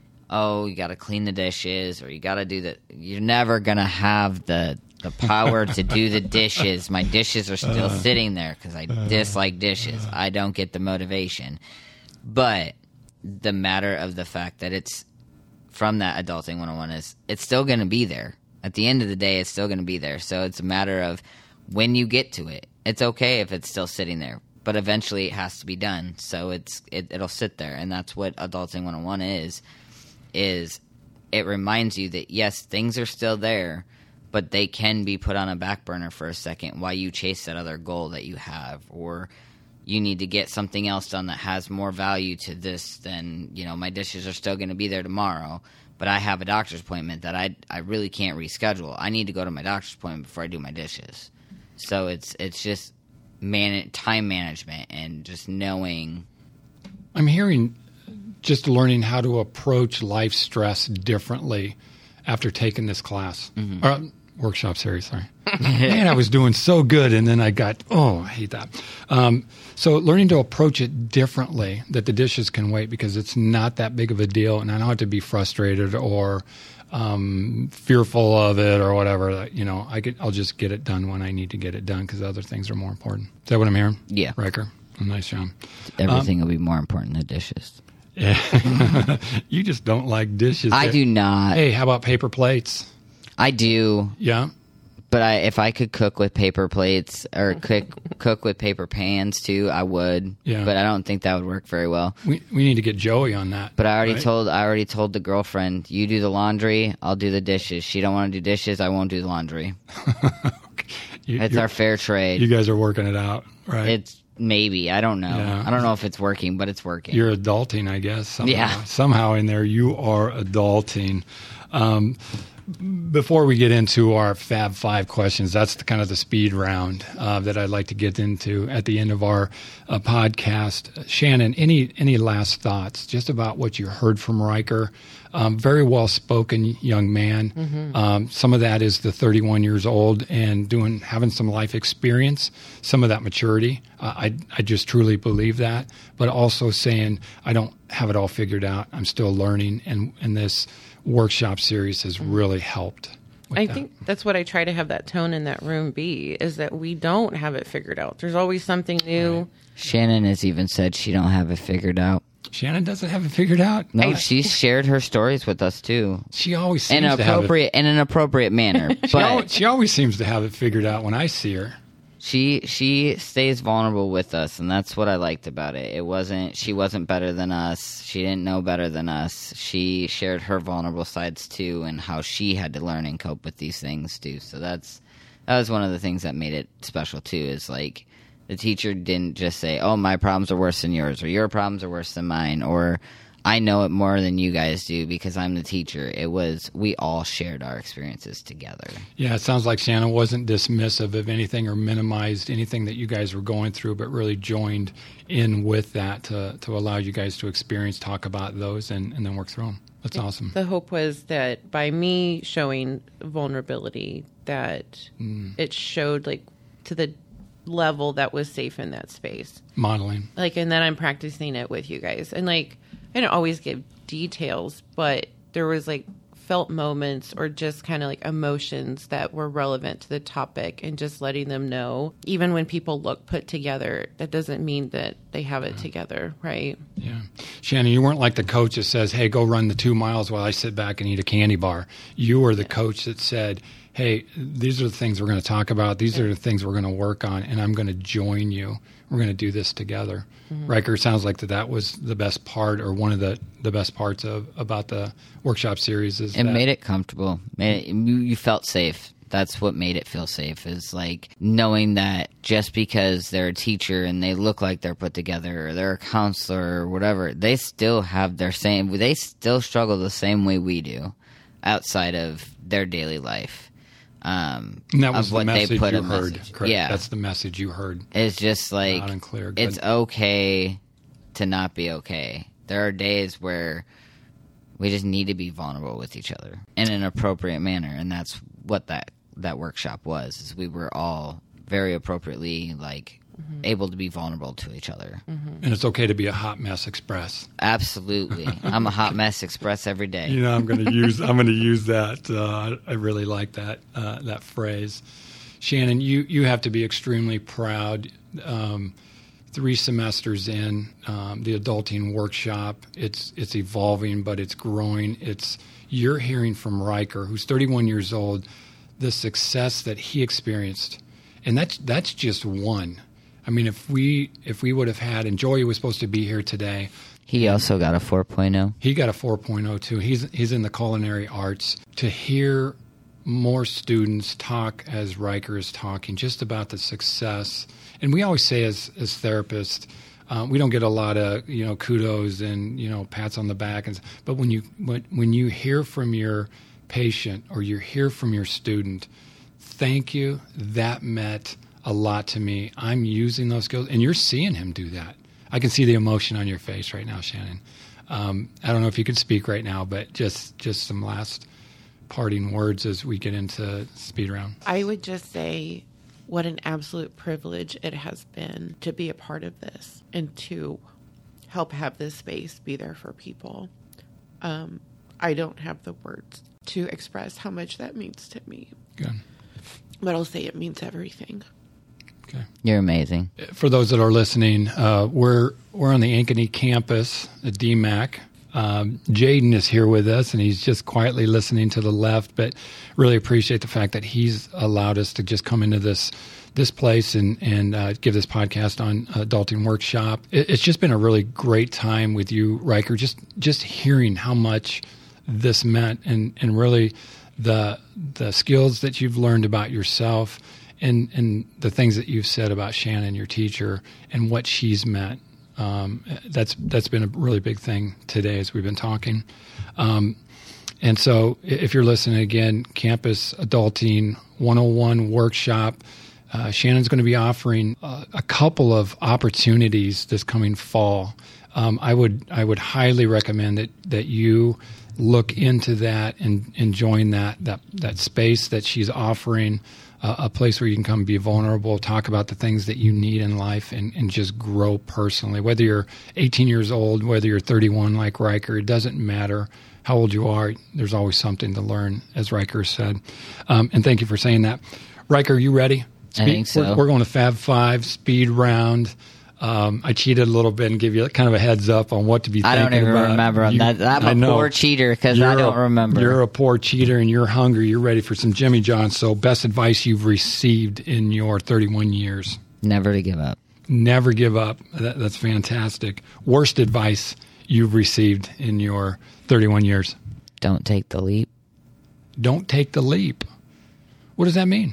oh, you got to clean the dishes or you got to do that. You're never going to have the the power to do the dishes. My dishes are still uh, sitting there because I uh, dislike dishes. Uh, I don't get the motivation. But the matter of the fact that it's from that Adulting one oh one is it's still going to be there. At the end of the day, it's still going to be there. So it's a matter of when you get to it. It's okay if it's still sitting there, but eventually it has to be done. So it's it, it'll sit there, and that's what Adulting one oh one is. Is it reminds you that yes, things are still there, but they can be put on a back burner for a second while you chase that other goal that you have, or you need to get something else done that has more value to this than, you know, my dishes are still going to be there tomorrow, but I have a doctor's appointment that I I really can't reschedule. I need to go to my doctor's appointment before I do my dishes. So it's it's just man time management and just knowing. I'm hearing just learning how to approach life stress differently after taking this class. Mm-hmm. Or, workshop series, sorry. Man, I was doing so good, and then I got, oh, I hate that. Um, so learning to approach it differently, that the dishes can wait because it's not that big of a deal, and I don't have to be frustrated or um, fearful of it or whatever. You know, I could, I'll just get it done when I need to get it done because other things are more important. Is that what I'm hearing? Yeah. Riker? Oh, nice job. Everything um, will be more important than dishes. Yeah. You just don't like dishes. I do not. Hey, how about paper plates? I do. Yeah. But I, if I could cook with paper plates or cook cook with paper pans too, I would. Yeah. But I don't think that would work very well. We we need to get Joey on that. But I already right? told I already told the girlfriend, you do the laundry, I'll do the dishes. She don't want to do dishes, I won't do the laundry. you, it's our fair trade. You guys are working it out, right? It's maybe. I don't know. Yeah. I don't know if it's working, but it's working. You're adulting, I guess. Somehow. Yeah. Somehow in there you are adulting. Um, Before we get into our Fab Five questions, that's the, kind of the speed round uh, that I'd like to get into at the end of our uh, podcast. Shannon, any any last thoughts just about what you heard from Riker? Um, very well spoken young man. Mm-hmm. Um, some of that is the thirty-one years old and doing having some life experience. Some of that maturity. Uh, I I just truly believe that. But also saying I don't have it all figured out. I'm still learning, and and this workshop series has really helped. I that. think that's what I try to have that tone in that room be, is that we don't have it figured out. There's always something new. Right. Shannon has even said she don't have it figured out. Shannon doesn't have it figured out? No, she shared her stories with us too. She always seems in to have appropriate it. in an appropriate manner. she, but always, she always seems to have it figured out when I see her. She she stays vulnerable with us, and that's what I liked about it. It wasn't she wasn't better than us. She didn't know better than us. She shared her vulnerable sides too, and how she had to learn and cope with these things too. So that's that was one of the things that made it special too. Is like the teacher didn't just say, "Oh, my problems are worse than yours," or "Your problems are worse than mine," or I know it more than you guys do because I'm the teacher. It was, we all shared our experiences together. Yeah, it sounds like Shannon wasn't dismissive of anything or minimized anything that you guys were going through, but really joined in with that to, to allow you guys to experience, talk about those, and, and then work through them. That's awesome. The hope was that by me showing vulnerability, that mm. it showed like to the level that was safe in that space. Modeling. Like, and then I'm practicing it with you guys. And like, I don't always give details, but there was like felt moments or just kind of like emotions that were relevant to the topic, and just letting them know, even when people look put together, that doesn't mean that they have it yeah. together, right? Yeah. Shannon, you weren't like the coach that says, hey, go run the two miles while I sit back and eat a candy bar. You were the yeah. coach that said, hey, these are the things we're going to talk about. These are the things we're going to work on, and I'm going to join you. We're going to do this together. Mm-hmm. Riker, sounds like that that was the best part, or one of the, the best parts of about the workshop series. Is it that made it comfortable. Made it, you, you felt safe. That's what made it feel safe, is like knowing that just because they're a teacher and they look like they're put together, or they're a counselor or whatever, they still have their same, they still struggle the same way we do outside of their daily life. Um, and that was of the what message they put you a heard. message. Correct. Yeah. That's the message you heard. It's just like, loud and clear. Good. It's okay to not be okay. There are days where we just need to be vulnerable with each other in an appropriate manner, and that's what that that workshop was. Is we were all very appropriately like mm-hmm. able to be vulnerable to each other. Mm-hmm. And it's okay to be a hot mess express. Absolutely. I'm a hot mess express every day. You know, I'm going to use I'm going to use that. Uh, I really like that uh, that phrase. Shannon, you, you have to be extremely proud. Um, three semesters in, um, the adulting workshop, it's it's evolving, but it's growing. It's you're hearing from Riker, who's thirty-one years old, the success that he experienced, and that's that's just one. I mean, if we if we would have had, and Joey was supposed to be here today. He also got a four point oh. He got a four point oh too. He's he's in the culinary arts. To hear more students talk as Riker is talking, just about the success, and we always say as as therapists, um, we don't get a lot of you know kudos and you know pats on the back, and but when you when when you hear from your patient or you hear from your student, thank you, that meant a lot to me. I'm using those skills, and you're seeing him do that. I can see the emotion on your face right now, Shannon. Um, I don't know if you could speak right now, but just just some last parting words as we get into speed round. I would just say what an absolute privilege it has been to be a part of this and to help have this space be there for people. Um, I don't have the words to express how much that means to me. Good. But I'll say it means everything. Okay. You're amazing. For those that are listening, uh, we're we're on the Ankeny campus at D MAC. Um, Jaden is here with us, and he's just quietly listening to the left, but really appreciate the fact that he's allowed us to just come into this this place and, and uh, give this podcast on Adulting Workshop. It, it's just been a really great time with you, Riker, just just hearing how much this meant and, and really the the skills that you've learned about yourself and, and the things that you've said about Shannon, your teacher, and what she's meant. Um, that's that's been a really big thing today as we've been talking. Um, and so if you're listening again, Campus Adulting one oh one Workshop, uh, Shannon's going to be offering a, a couple of opportunities this coming fall. Um, I would I would highly recommend that, that you look into that and, and join that, that, that space that she's offering. Uh, a place where you can come be vulnerable, talk about the things that you need in life, and, and just grow personally. Whether you're eighteen years old, whether you're thirty-one like Riker, it doesn't matter how old you are. There's always something to learn, as Riker said. Um, and thank you for saying that. Riker, you ready? Speed, I think so. We're, we're going to Fab Five, speed round. Um, I cheated a little bit and give you kind of a heads up on what to be thinking about. I don't even about. remember. You, that, I'm a poor cheater because I don't a, remember. You're a poor cheater and you're hungry. You're ready for some Jimmy John's. So best advice you've received in your thirty-one years. Never to give up. Never give up. That, that's fantastic. Worst advice you've received in your thirty-one years. Don't take the leap. Don't take the leap. What does that mean?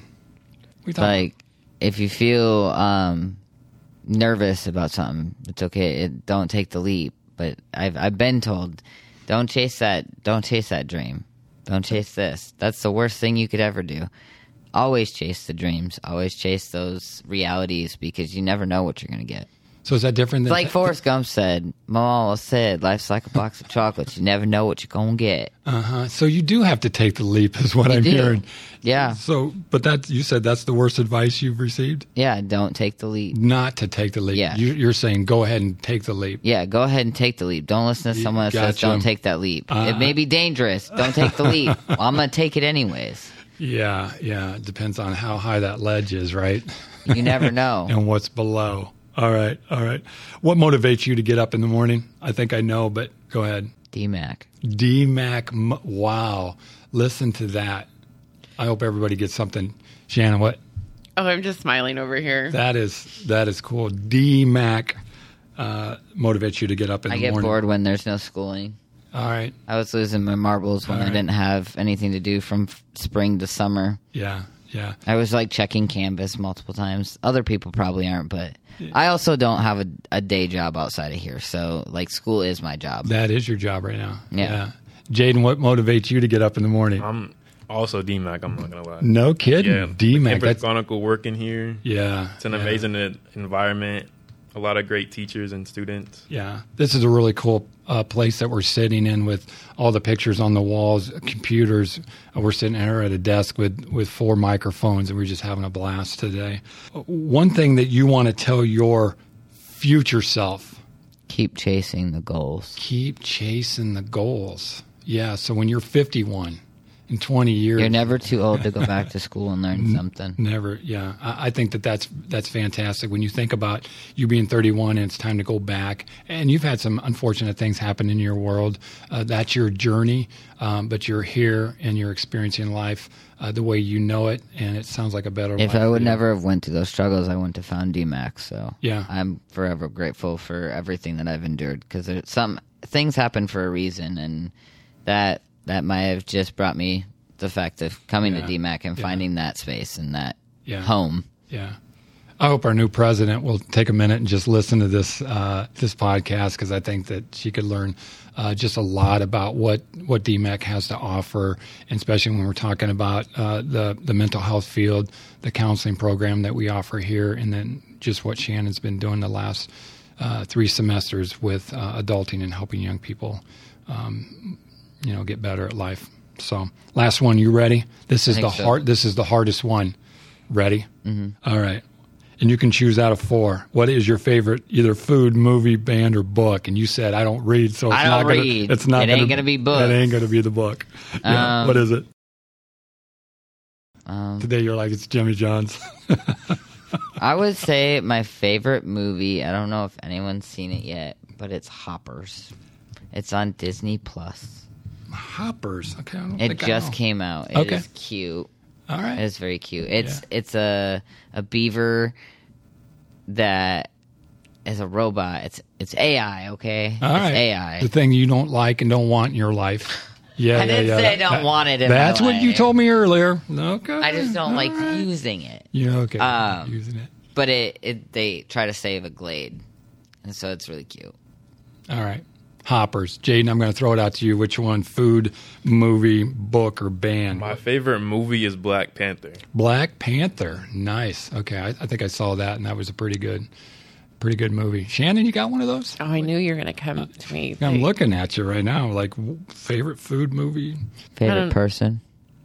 Like, if you feel... Um, nervous about something, it's okay. It, don't take the leap. But I've I've been told, don't chase that. Don't chase that dream. Don't chase this. That's the worst thing you could ever do. Always chase the dreams. Always chase those realities because you never know what you're gonna get. So is that different than... Like th- Forrest Gump said, my mama said, life's like a box of chocolates. You never know what you're going to get. Uh-huh. So you do have to take the leap is what you I'm do. hearing. Yeah. So, but that you said that's the worst advice you've received? Yeah, don't take the leap. Not to take the leap. Yeah. You, you're saying go ahead and take the leap. Yeah, go ahead and take the leap. Don't listen to someone that Gotcha. says don't take that leap. Uh, it may be dangerous. Don't take the leap. Well, I'm going to take it anyways. Yeah, yeah. It depends on how high that ledge is, right? You never know. And what's below. All right, all right. What motivates you to get up in the morning? I think I know, but go ahead. D MAC. D MAC. Wow. Listen to that. I hope everybody gets something. Shannon, what? Oh, I'm just smiling over here. That is that is cool. D Mac uh, motivates you to get up in I the get morning. bored when there's no schooling. All right. I was losing my marbles when All I right. didn't have anything to do from f- spring to summer. Yeah. Yeah. I was like checking Canvas multiple times. Other people probably aren't, but I also don't have a, a day job outside of here. So, like, school is my job. That is your job right now. Yeah. Jaden, what motivates you to get up in the morning? I'm also D Mac. I'm not gonna lie. no kidding. Yeah, D Mac. Campus That's Chronicle working here. yeah. It's an yeah. amazing uh, environment. A lot of great teachers and students. Yeah, this is a really cool uh, place that we're sitting in with all the pictures on the walls, computers. Uh, we're sitting here at a desk with, with four microphones, and we're just having a blast today. Uh, One thing that you want to tell your future self, Keep chasing the goals. keep chasing the goals. Yeah, so when you're fifty-one in twenty years, You're never too old to go back to school and learn something. Never, yeah. I, I think that that's that's fantastic. When you think about you being thirty-one and it's time to go back, and you've had some unfortunate things happen in your world. Uh, that's your journey, um, but you're here and you're experiencing life uh, the way you know it, and it sounds like a better life. If I would for you. never have went through those struggles, I wouldn't have found D MAX. So Yeah. I'm forever grateful for everything that I've endured because some things happen for a reason, and that that might have just brought me the fact of coming Yeah. to D MAC and Yeah. finding that space and that Yeah. home. Yeah. I hope our new president will take a minute and just listen to this uh, this podcast because I think that she could learn uh, just a lot about what, what D MAC has to offer, and especially when we're talking about uh, the, the mental health field, the counseling program that we offer here, and then just what Shannon's been doing the last uh, three semesters with uh, adulting and helping young people, um, you know, get better at life. So, last one, you ready? This is think the so. hard. This is the hardest one. Ready? Mm-hmm. All right. And you can choose out of four. What is your favorite, either food, movie, band, or book? And you said I don't read, so it's I not don't gonna, read. It's not It gonna, ain't gonna be books. It ain't gonna be the book. Yeah. Um, What is it? Um, Today you're like it's Jimmy John's. I would say my favorite movie. I don't know if anyone's seen it yet, but it's Hoppers. It's on Disney Plus. Hoppers. Okay. I don't It think I just know. came out. It is Okay. cute. All right. It is very cute. It's Yeah. it's a a beaver that is a robot. It's it's A I. Okay, All it's right. A I. The thing you don't like and don't want in your life. Yeah, I yeah, didn't yeah. say I don't That- want it in That's my what you life. told me earlier. Okay. I just don't All like right. using it. Yeah. Okay. Um, Using it. But it, it they try to save a glade, and so it's really cute. All right. Hoppers. Jaden, I'm going to throw it out to you. Which one? Food, movie, book, or band? My favorite movie is Black Panther. Black Panther. Nice. Okay. I, I think I saw that, and that was a pretty good, pretty good movie. Shannon, you got one of those? Oh, I knew you were going to come to me. I'm Like, looking at you right now. Like, w- favorite food movie? Favorite Um, person?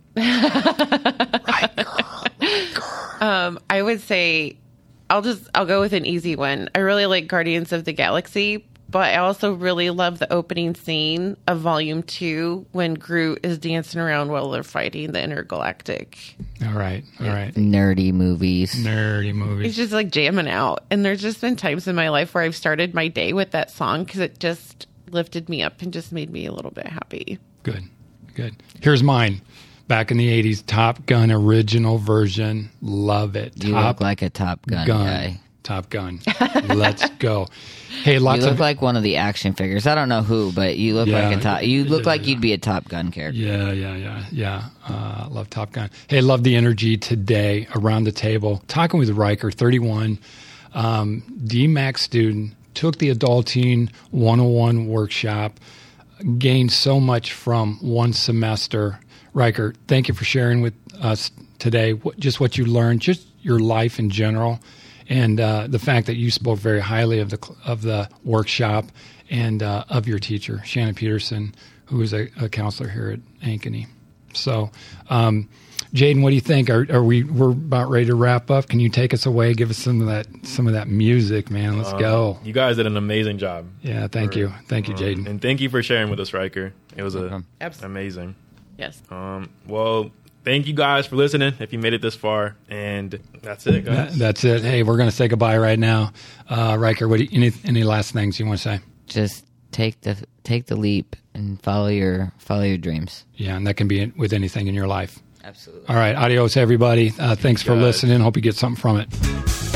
Um, I would say I'll just I'll go with an easy one. I really like Guardians of the Galaxy, but I also really love the opening scene of Volume Two when Groot is dancing around while they're fighting the intergalactic. All right. All right. Nerdy movies. Nerdy movie. It's just like jamming out, and there's just been times in my life where I've started my day with that song because it just lifted me up and just made me a little bit happy. Good. Good. Here's mine. Back in the eighties, Top Gun original version. Love it. You Top look like a Top Gun, Gun. guy. Top Gun. Let's go. Hey, You lots look of like one of the action figures. I don't know who, but you look Yeah, like a top. You look yeah, like yeah. you'd be a Top Gun character. Yeah, yeah, yeah, yeah. Uh, love Top Gun. Hey, love the energy today around the table. Talking with Riker, thirty-one, um, D MAC student, took the Adulting one oh one workshop, gained so much from one semester. Riker, thank you for sharing with us today what, just what you learned, just your life in general, and uh, the fact that you spoke very highly of the cl- of the workshop and uh, of your teacher, Shannon Peterson, who is a, a counselor here at Ankeny. So, um, Jaden, what do you think? Are, are we we're about ready to wrap up? Can you take us away? Give us some of that some of that music, man. Let's Um, go. You guys did an amazing job. Yeah, thank For- you, thank you, um, Jaden. And thank you for sharing with us, Riker. It was a, welcome. Absolutely. amazing. Yes. Um, well, thank you guys for listening. If you made it this far, and that's it, That, guys. that's it. Hey, we're going to say goodbye right now. Uh, Riker, what do you, any any last things you want to say? Just take the take the leap and follow your follow your dreams. Yeah, and that can be with anything in your life. Absolutely. All right. Adios, everybody. Uh, thanks for guys. listening. Hope you get something from it.